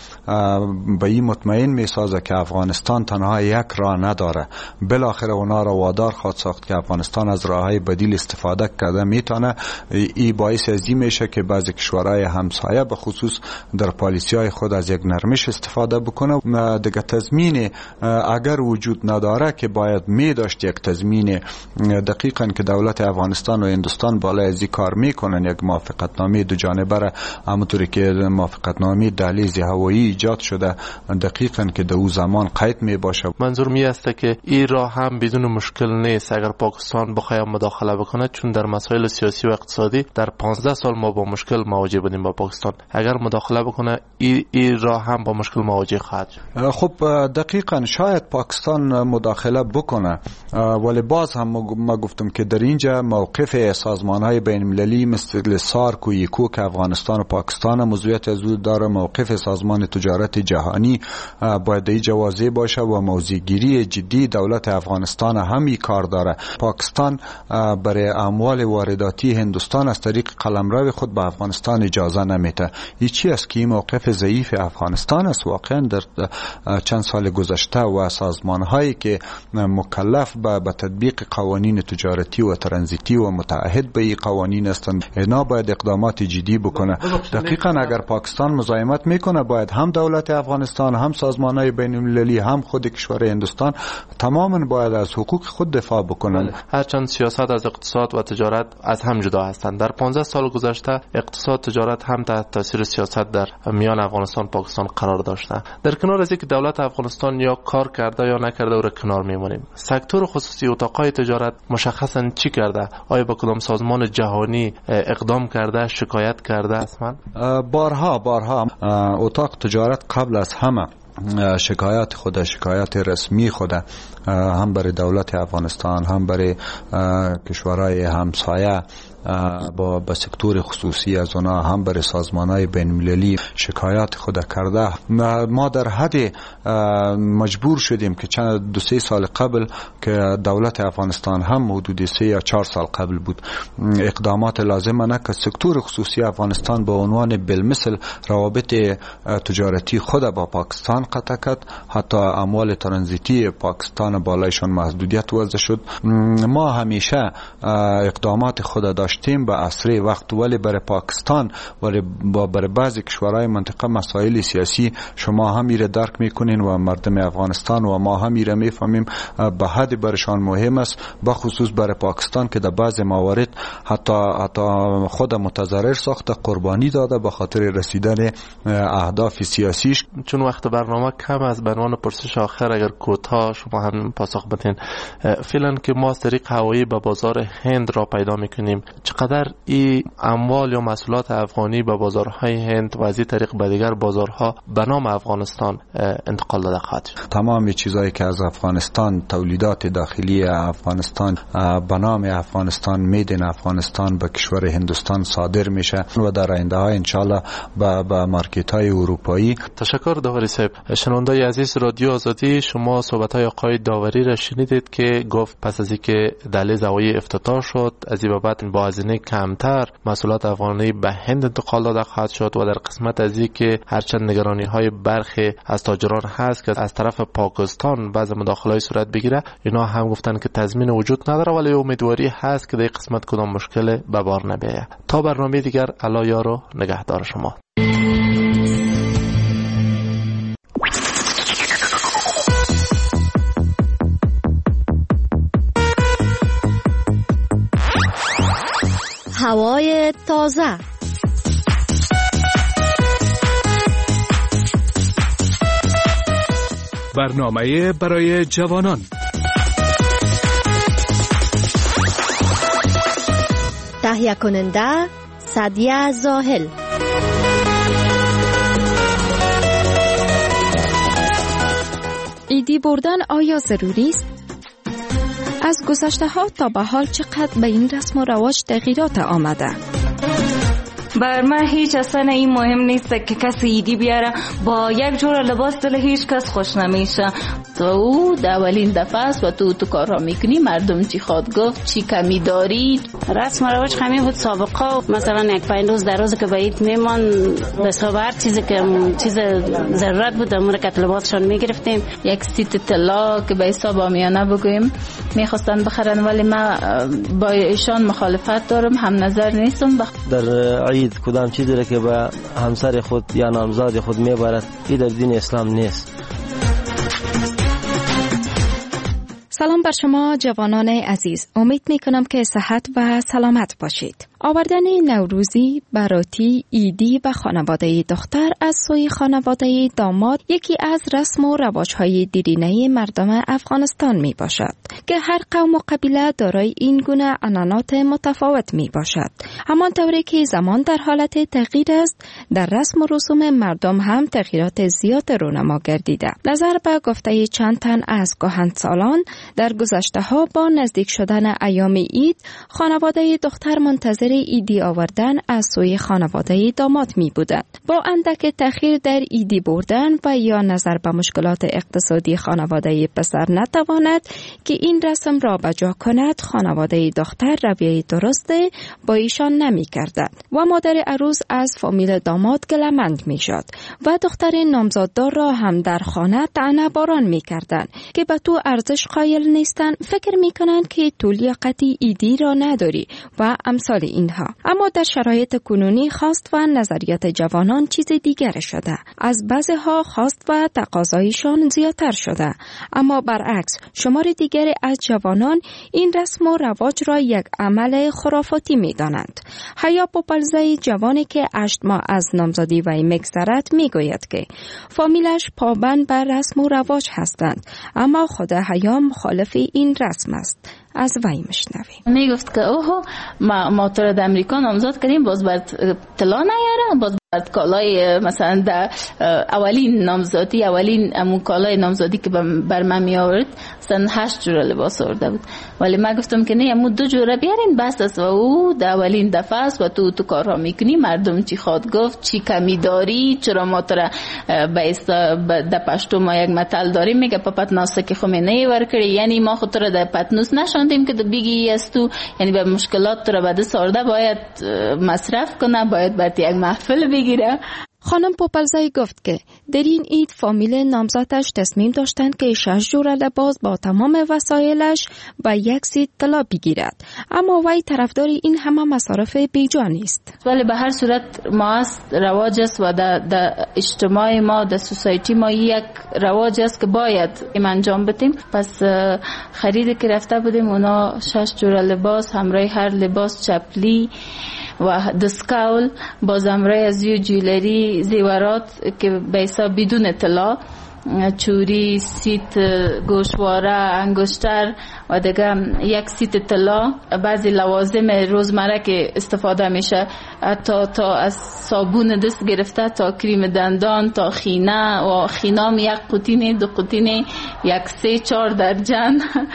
به این مطمئن میسازه که افغانستان تنها یک راه نداره، بالاخره اونا را وادار خواهد ساخت که افغانستان از راههای بدیل استفاده کرده میتونه. این باعث از این میشه که بعضی کشورهای همسایه به خصوص در پالیسی‌های خود از یک نرمش استفاده بکنه. دیگه تضمین اگر وجود نداره که باید میداشت یک تضمین دقیقاً که دولت افغانستان و هندوستان بالای از این کار میکنن، یک موافقتنامه دو جانبه را همونطوری که موافقتنامه دهلیز هوایی ایجاد شده دقیقاً که در اون زمان قید می باشه. منظور می است که این راه هم بدون مشکل نیست اگر پاکستان بخواد مداخله بکنه، چون در مسائل سیاسی و اقتصادی در 15 سال ما با مشکل مواجه بودیم با پاکستان. اگر مداخله بکنه این راه هم با مشکل مواجه خواهد شد. خب دقیقاً شاید پاکستان مداخله بکنه، ولی باز هم ما گفتم که در اینجا موقف سازمان‌های بین‌المللی مثل سارک و یکو که افغانستان و پاکستان موضوعیت از او داره، موقف سازمان تجارت جهانی باید اینجا واضح باشه و موضع‌گیری جدی دولت افغانستان همی کار داره. پاکستان برای اموال وارداتی هندوستان از طریق قلمرو خود به افغانستان اجازه نمیده. این چی است که این موقف ضعیف افغانستان است؟ واقعا در چند سال گذشته و سازمان‌هایی که مکلف به تطبیق قوانین تجارتی و ترانزیتی و متعهد به این قوانین هستند، اینا باید اقدامات جدی بکنه. دقیقاً اگر پاکستان مزاحمت میکنه باید هم دولت افغانستان، هم سازمان‌های بین‌المللی، هم خود کشور هندوستان تماما باید از حقوق خود دفاع بکنن. هرچند سیاست از اقتصاد و تجارت از هم جدا هستند، در 15 سال گذشته اقتصاد تجارت هم تحت تحت تاثیر سیاست در میان افغانستان پاکستان قرار داشته. در کنار از اینکه دولت افغانستان یا کار کرده یا نکرده او را کنار میمونیم. سکتور خصوصی اتاقای تجارت مشخصا چی کرده؟ آیا با کدام سازمان جهانی اقدام کرده، شکایت کرده اصلا؟ بارها اتاق تجارت قبل از همه شکایت رسمی خود هم برای دولت افغانستان هم برای کشورهای همسایه با سکتور خصوصی از اونا هم برای سازمانهای بین المللی شکایت خود کرده. ما در حد مجبور شدیم که چند 2-3 سال قبل که دولت افغانستان هم حدود 3 یا 4 سال قبل بود اقدامات لازمه نکرد. سکتور خصوصی افغانستان به عنوان بالمثل روابط تجارتی خود با پاکستان قطع کرد، حتی اموال ترانزیتی پاکستان بالایشان محدودیت وضع شد. ما همیشه اقدامات خود داشتیم به اسرع وقت، ولی برای پاکستان ولی برای بعضی کشورهای منطقه مسائل سیاسی شما هم میره درک میکنین و مردم افغانستان و ما هم میره میفهمیم به حد برشان مهم است، بخصوص برای پاکستان که در بعض موارد حتی خود متضرر ساخته، قربانی داده به خاطر رسیدن اهداف سیاسیش. چون وقت برنامه کم است، به عنوان پرسش آخر اگر کوتاه شما هم پاسخ بدین، فعلا که ما از طریق هوایی به بازار هند را پیدا میکنیم، چقدر این اموال یا محصولات افغانی به بازارهای هند و از این طریق به دیگر بازارها به نام افغانستان انتقال داده خواهد شد؟ تمام چیزایی که از افغانستان، تولیدات داخلی افغانستان به نام افغانستان، میدن افغانستان به کشور هندوستان صادر میشه و در آینده ها انشالله به مارکت های اروپایی. تشکر داوری صاحب. شنوندای عزیز رادیو آزادی، شما صحبت های آقای داوری را شنیدید که گفت پس از اینکه دهلیز هوایی افتتاح شد، از این بابت با هزینه کمتر محصولات افغانی به هند انتقال داده خواهد شد و در قسمت از اینکه هرچند نگرانی های برخی از تاجران هست که از طرف پاکستان بعض مداخله‌ای صورت بگیره، اینا هم گفتن که تضمین وجود نداره، ولی امیدواری هست که در قسمت کدام مشکل به بار نبیاید. تا برنامه دیگر، الله یار و نگهدار شما. هوای تازه، برنامه برای جوانان. تهیه کننده سعدیه زاهل. ایدی بردن آیا ضروری است؟ از گذشته ها تا به حال چقدر به این رسم و رواج تغییرات آمده؟ بر من هیچ اصلا این مهم نیست که کسی ایدی بیاره با یک جور لباس دل هیچ کس خوش نمیشه. تو اولین دفعه است و تو کارها میکنی، مردم چی خواد گفت، چی کمی داری. رسم و رواج همین بود سابقه، مثلا یک 5 روز در روز که باید میمان به حساب هر چیزی که چیز ضرورت بود امور که لباسشان میگرفتیم. یک سیت طلا که به حساب آمیانه بگویم میخواستن بخرن، ولی من با ایشان مخالفت دارم، هم نظر نیستم. در عید کدام چیزی را که به همسر خود یا نامزاد خود میبرد، این در دین اسلام نیست. سلام بر شما جوانان عزیز، امید میکنم که صحت و سلامت باشید. آوردن نوروزی، براتی، ایدی به خانواده دختر از سوی خانواده داماد یکی از رسم و رواج‌های دیرینه مردم افغانستان می باشد که هر قوم و قبیله دارای این گونه عنعنات متفاوت می باشد. همانطوری که زمان در حالت تغییر است، در رسم و رسوم مردم هم تغییرات زیاد رونما گردیده. نظر به گفته چند تن از کهنسالان، در گذشته ها با نزدیک شدن ایام عید، خانواده دختر منتظر ایدی آوردن از سوی خانواده داماد می بودند. با اندک تأخیر در ایدی بردن و یا نظر به مشکلات اقتصادی خانواده پسر نتواند که این رسم را بجا کند، خانواده دختر رویه درست با ایشان نمی کردند و مادر عروس از فامیل داماد گلمند می شد و دختر نامزاددار را هم در خانه طعنه باران می کردند که به تو ارزش قائل نیستند، فکر می کنند که تو لیاقت ایدی را نداری و امثال اینها. اما در شرایط کنونی خواست و نظریات جوانان چیز دیگر شده. از بعضها خواست و تقاضایشان زیادتر شده. اما برعکس شمار دیگری از جوانان این رسم و رواج را یک عمل خرافاتی می دانند. حیا پوپلزای جوانی که 8 ماه از نامزدی وی میگذرد می گوید که فامیلش پابند بر رسم و رواج هستند، اما خود حیا مخالف این رسم است. از وی میشنویم. میگفت که اوه ما تو را در امریکا نامزد کردیم، باز باید طلا نیاره، باز باید کالای مثلا در اولین نامزدی، اولین امون کالای نامزدی که بر من می آورد مثلا 8 جور لباس آورده بود، ولی من گفتم که نه، امون 2 جوره بیارین بس است و او در اولین دفعه است و تو کارها میکنی، مردم چی خواد گفت، چی کمی داری، چرا ما تو را در پشتو ما یک متل داریم میگه پپت ناسه که خمینه ورکړي، یعنی ما خود تو را در پتنوس نشاندیم که بگی از تو، یعنی به مشکلات تو را بده سارده باید مصرف کنه، باید برات یک محفل بگیره. خانم پوپلزای گفت که در این عید فامیل نامزدش تصمیم داشتند که 6 جور لباس با تمام وسایلش و 1 سیت طلا بگیرد، اما وی طرفدار این همه مصارف بیجا نیست. ولی به هر صورت ما است رواج است و در اجتماع ما، در سوسایتی ما یک رواج است که باید این انجام بدیم. پس خریدی که رفته بودیم اونا 6 جور لباس، همراه هر لباس چپلی و دسکاول، باز همراه از یه جولری زیورات که به حساب بدون طلا، چوری، سیت، گوشواره، انگشتر و دیگه 1 سیت طلا، بعضی لوازم روزمره که استفاده میشه، تا از صابون دست گرفته تا کریم دندان تا خینه، و خینام 1 قوطینه 2 قوطینه 1 3 4 درجن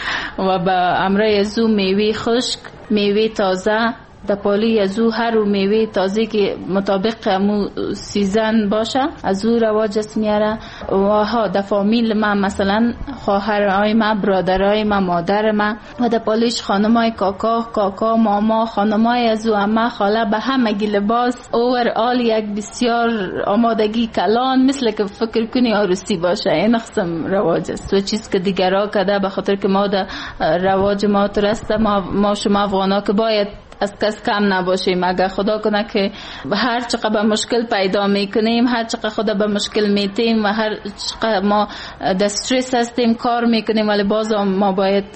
و به همراه زو میوه خشک، میوه تازه، در پالی از او هر میوه تازه که مطابق امو سیزن باشه از او رواج است میاره. و ها در فامیل من مثلا خواهرای من، برادرای من، مادر من و در پالیش خانمای کاکا، ماما، خانمای از او، عمه، خاله، به همگی لباس اوورال یک بسیار آمادگی کلان، مثل که فکر کنی عروسی باشه. این قسم رواج است و چیز که دیگرها کده، به خاطر که ما در رواج ما ترست، ما شما افغانا که باید از کس کم نباشیم. اگر خدا کنه که هر چقدر به مشکل پیدا میکنیم، هر چقدر خدا به مشکل میتیم و هر چقدر ما در استرس هستیم، کار میکنیم، ولی باز ما باید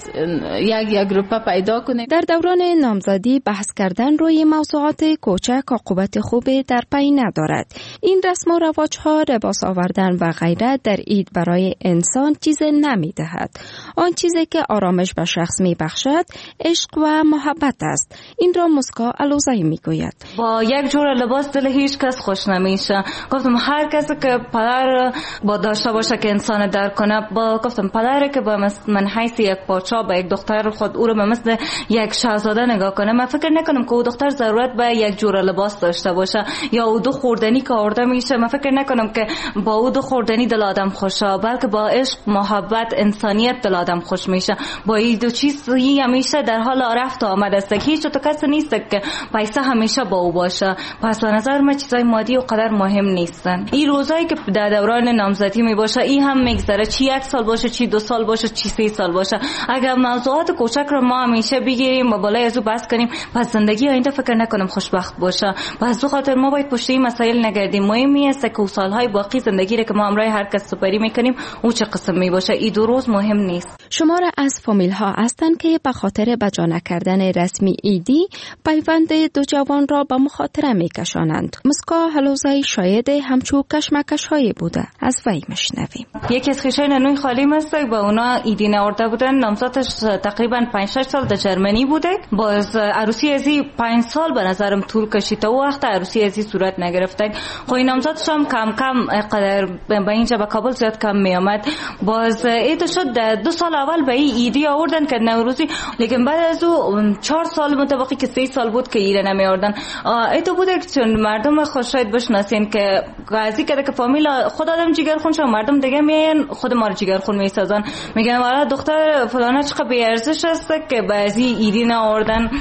یک روپا پیدا کنیم. در دوران نامزدی بحث کردن روی موضوعات کوچک عاقبت خوبی در پی ندارد. این رسم و رواج ها، لباس آوردن و غیره در عید برای انسان چیز نمیدهد. آن چیزی که آرامش به شخص میبخشد عشق و محبت است. این را مسکا الوزایی میگوید. با 1 جور لباس دل هیچ کس خوش نمیشه. گفتم هر کسی که پدر با داشته باشه که انسان در کنه، گفتم پدری که با من حیث یک پادشاه با یک دختر خود او رو به مثل یک شاهزاده نگاه کنه، من فکر نکنم که او دختر ضرورت به 1 جور لباس داشته باشه یا او 2 خوردنی که آورده میشه. من فکر نکنم که با او 2 خوردنی دل آدم خوشه، بلکه با عشق، محبت، انسانیت دل آدم خوش میشه. با این 2 چیز همیشه در حال رفت و آمد است. هیچ تو کسی نیست که پیسه همیشه با او باشه. پس به نظر من چیزای مادی و قدر مهم نیستن. این روزایی که در دوران نامزدی می باشه این هم میگذره، چی 1 سال باشه، چی 2 سال باشه، چی 3 سال باشه. اگر موضوعات کوچک رو ما همیشه بگیریم و بالای ازو بحث کنیم، پس زندگی آینده فکر نکنم خوشبخت باشه. پس به خاطر ما باید پشت این مسائل نگردیم. مهمی است که سالهای باقی زندگی رو که ما همراه هر کس سپری میکنیم او چه قسم می باشه. این 2 روز مهم نیست. شمار از فامیل ها هستند که به خاطر بجا نکردن رسمی عیدی پیوند 2 جوان را به مخاطره میکشانند. مسکا هلوزای شاید همچو کشمکش های بوده. از وی مشنویم. یکی از خویشای ننوی خالیم است، با اونا ایدی نورده بودن. نامزدش تقریبا 5-6 سال در جرمنی بوده. باز عروسی ازی 5 سال به نظرم طول کشید. تا وقت عروسی ازی صورت نگرفته. خو این نامزدش هم کم کم قدر به اینجا به کابل زیاد کم می آمد. باز عید شد 2 سال اول به ایدی آوردن که نوروزی، لیکن بعد از او 4 سال متوقعی که 3 سال بود که ایره نمی آوردن. ایتو بوده چون مردم خوش شاید بشناسین که قضیه کرده که فامیل خود آدم جیگرخون شد، مردم دیگه میاین خود ما رو جیگرخون میسازن، میگن والا دختر فلانه چقدر بی ارزش است که بعضی ایدی نآوردن.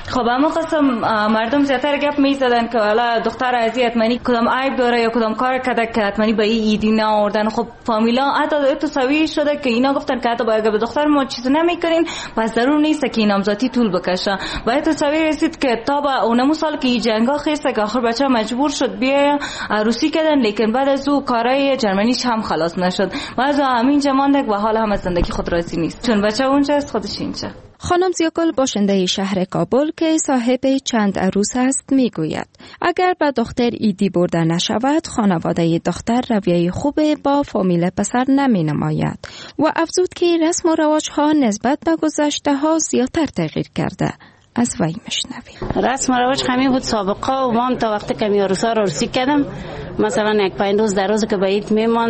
خب اما قسم مردم زیاتر گپ میزدن که حالا دختر عزیز منی کدام عیب داره یا کدام کار کرده که حتما به ایدی نه آوردن. خب فامیلا حتی تصویر شده که اینا گفتن که حتی باید به دختر ما چیز نمیکنین پس ضرور نیست که این نامزدی طول بکشه. باید تصویر رسید که تا به اونمو سال که این جنگا خیسته که آخر بچه مجبور شد بیا عروسی کردن، لیکن بعد از او کارای جرمنیش هم خلاص نشد و از همین جماندک و حال هم از زندگی خود راضی نیست چون بچه اونجا است خودش اینجا. خانم زیاگل باشنده شهر کابل که صاحب چند عروس است میگوید اگر به دختر ایدی برده نشود خانواده دختر رویه خوب با فامیل پسر نمی نماید و افزود که رسم و رواج ها نسبت به گذشته ها زیادتر تغییر کرده. از وی مشنویم. رسم و رواج همین بود سابقه و ما هم تا وقتی که عروسا رو عروسی کردم مثلا یک 5 روز در روز که باید میمان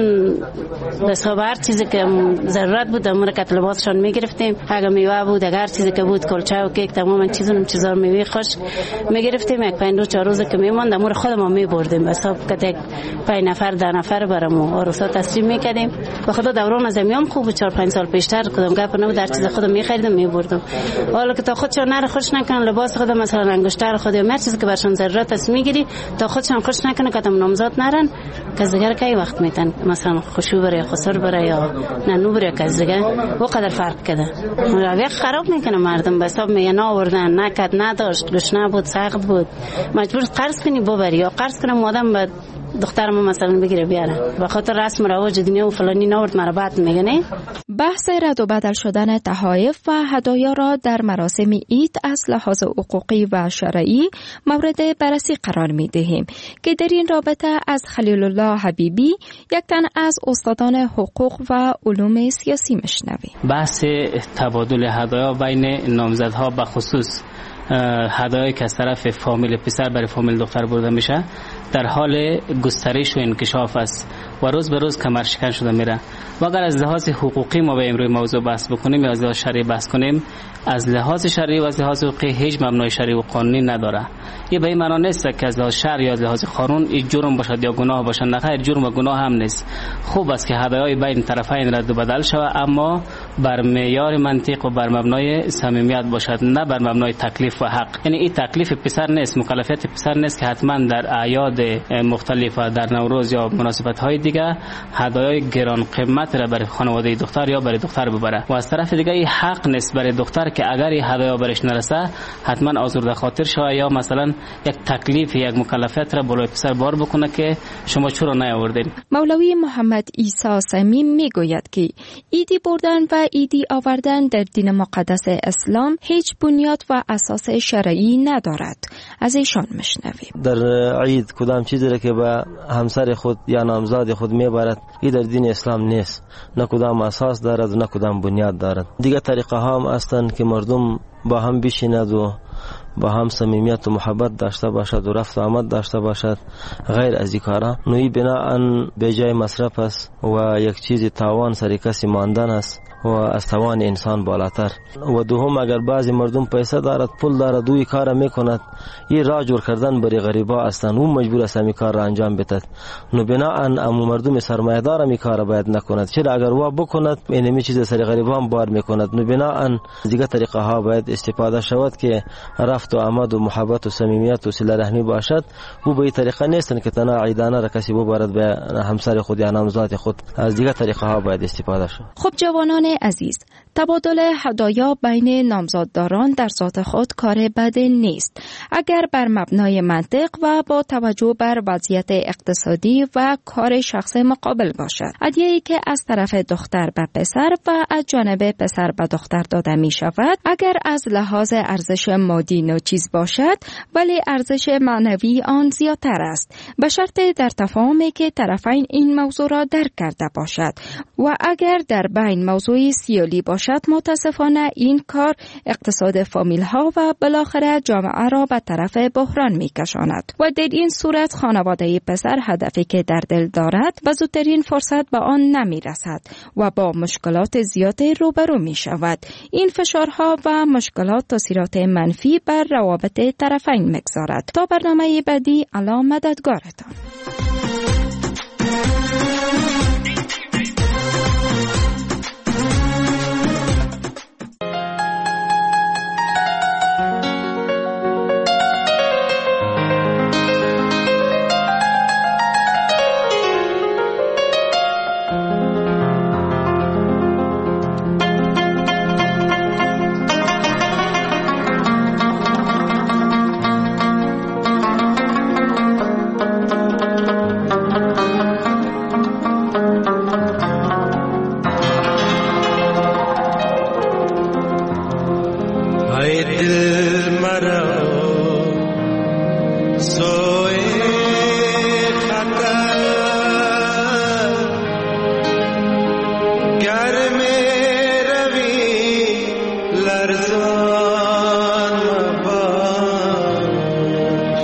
حساب هر چیزی که ضرورت بود امور که لباسشان میگرفتیم، اگه میوه بود اگر چیزی که بود کلچه و کیک تمام چیزا میوه خوش میگرفتیم. یک 5 روز 4 روز که میمان امور خودمون میبردیم حساب که 5 نفر 10 نفر برامو عروسا تسلیم میکردیم. به خدا دوران از میام خوب 4-5 سال پیشتر کدام گپ نبود، در چیز خودم میخریدم میبردم. حالا که تا خودشون نره خوش نکنن لباس خودم مثلا انگشتر خودم هر چیزی که برشون ضرورت است میگیری تا خودشون خوش نکنه که تم نامزد نرن که دیگر کی وقت میتن مثلا خوشو بره خسر بره یا ننو بره که دیگر و قدر فرق کرده. روی خراب میکنه مردم به حساب میگن آوردن نکد نداشت گشنه بود سخت بود مجبور قرض کنی ببری یا قرض کنم مادام بعد دخترم مثلا بگیره بیاره به خاطر رسم رواج دنیا و فلانی نورد مرا بعد میگنه. بحث رد و بدل شدن تحائف و هدایا را در مراسم عید از لحاظ حقوقی و شرعی مورد بررسی قرار میدهیم که در این رابطه از خلیل الله حبیبی یک تن از استادان حقوق و علوم سیاسی مشنویم. بحث تبادل هدایا بین نامزدها به خصوص هدایایی که از طرف فامیل پسر برای فامیل دختر برده میشه در حال گسترش و انکشاف است و روز به روز کمر شکن شده میره. و اگر از لحاظ حقوقی ما به امروز موضوع بحث بکنیم یا از لحاظ شرعی بحث کنیم، از لحاظ شرعی و از لحاظ حقوقی هیچ مبنای شرعی و قانونی نداره. این به این معنی نیست که از لحاظ شرع یا از لحاظ قانون این جرم باشد یا گناه باشد، نه خیر، جرم و گناه هم نیست. خوب است که هدایای بین طرفین رد و بدل شود اما بر معیار منطق و بر مبنای صمیمیت باشد، نه بر مبنای تکلیف و حق. یعنی این تکلیف پسر نیست، مکلفیت پسر نیست که حتما در اعیاد مختلف در نوروز یا مناسبت‌های دیگه هدایای گران قیمت را برای خانواده دختر یا برای دختر ببره. و از طرف دیگه این حق نیست برای دختر که اگر این هدایا برش نرسه حتما آزرده خاطر شوه یا مثلا یک تکلیف یک مکلفیت را بالای پسر بار بکنه که شما چرا نیاوردین. مولوی محمد عیسی صمیم میگوید که ایدی بردن و ایدی آوردن در دین مقدس اسلام هیچ بنیاد و اساس شرعی ندارد. از ایشان مشنویم. در عید کدام چیزی را که به همسر خود یا نامزد خود میبرد این در دین اسلام نیست، نه کدام اساس دارد و نه کدام بنیاد دارد. دیگه طریقه ها هم هستند که مردم با هم بشیند و با هم صمیمیت و محبت داشته باشد و رفت و آمد داشته باشد. غیر از این کارا نوعی بناءً به جای مصرف است و یک چیز تاوان سر کسی ماندن است و از توان انسان بالاتر. و دوم اگر بعضی مردم پیسه دارد پول دارد دوی کار میکند این راه جور کردن برای غریبا هستند، اون مجبور است این کار را انجام بدهد. نو بناءً امو مردم سرمایه دار این کار باید نکند، چرا اگر وا بکند اینمی چیز سر غریبا هم بار میکند. نو بناءً دیگه طریقه ها باید استفاده شود که رفت و آمد و محبت و صمیمیت و صله رحمی باشد. او به این طریقه نیستن که تنها عیدانه را کسی ببرد به همسر خود یا نامزد خود، از دیگه طریقه ها باید استفاده شود. خب جوانان عزیز، تبادل هدایا بین نامزدداران در ذات خود کار بد نیست اگر بر مبنای منطق و با توجه بر وضعیت اقتصادی و کار شخص مقابل باشد. هدیه‌ای که از طرف دختر به پسر و از جانب پسر به دختر داده می شود اگر از لحاظ ارزش مادی ناچیز باشد ولی ارزش معنوی آن زیادتر است، به شرط در تفاهمی که طرفین این موضوع را درک کرده باشد. و اگر در بین موضوع سیالی باشد متاسفانه این کار اقتصاد فامیل ها و بالاخره جامعه را به طرف بحران می کشاند و در این صورت خانواده پسر هدفی که در دل دارد و زودترین فرصت به آن نمی رسد و با مشکلات زیادی روبرو می شود. این فشارها و مشکلات تاثیرات منفی بر روابط طرفین میگذارد. تا برنامه بعدی الله مددگارتان. گرم روی لرزان مباش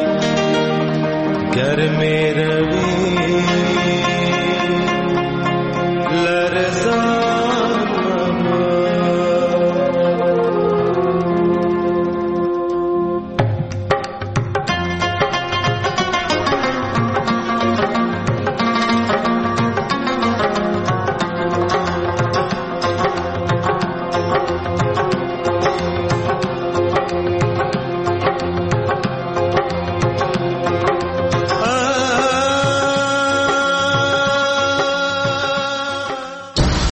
گرم روی لرزان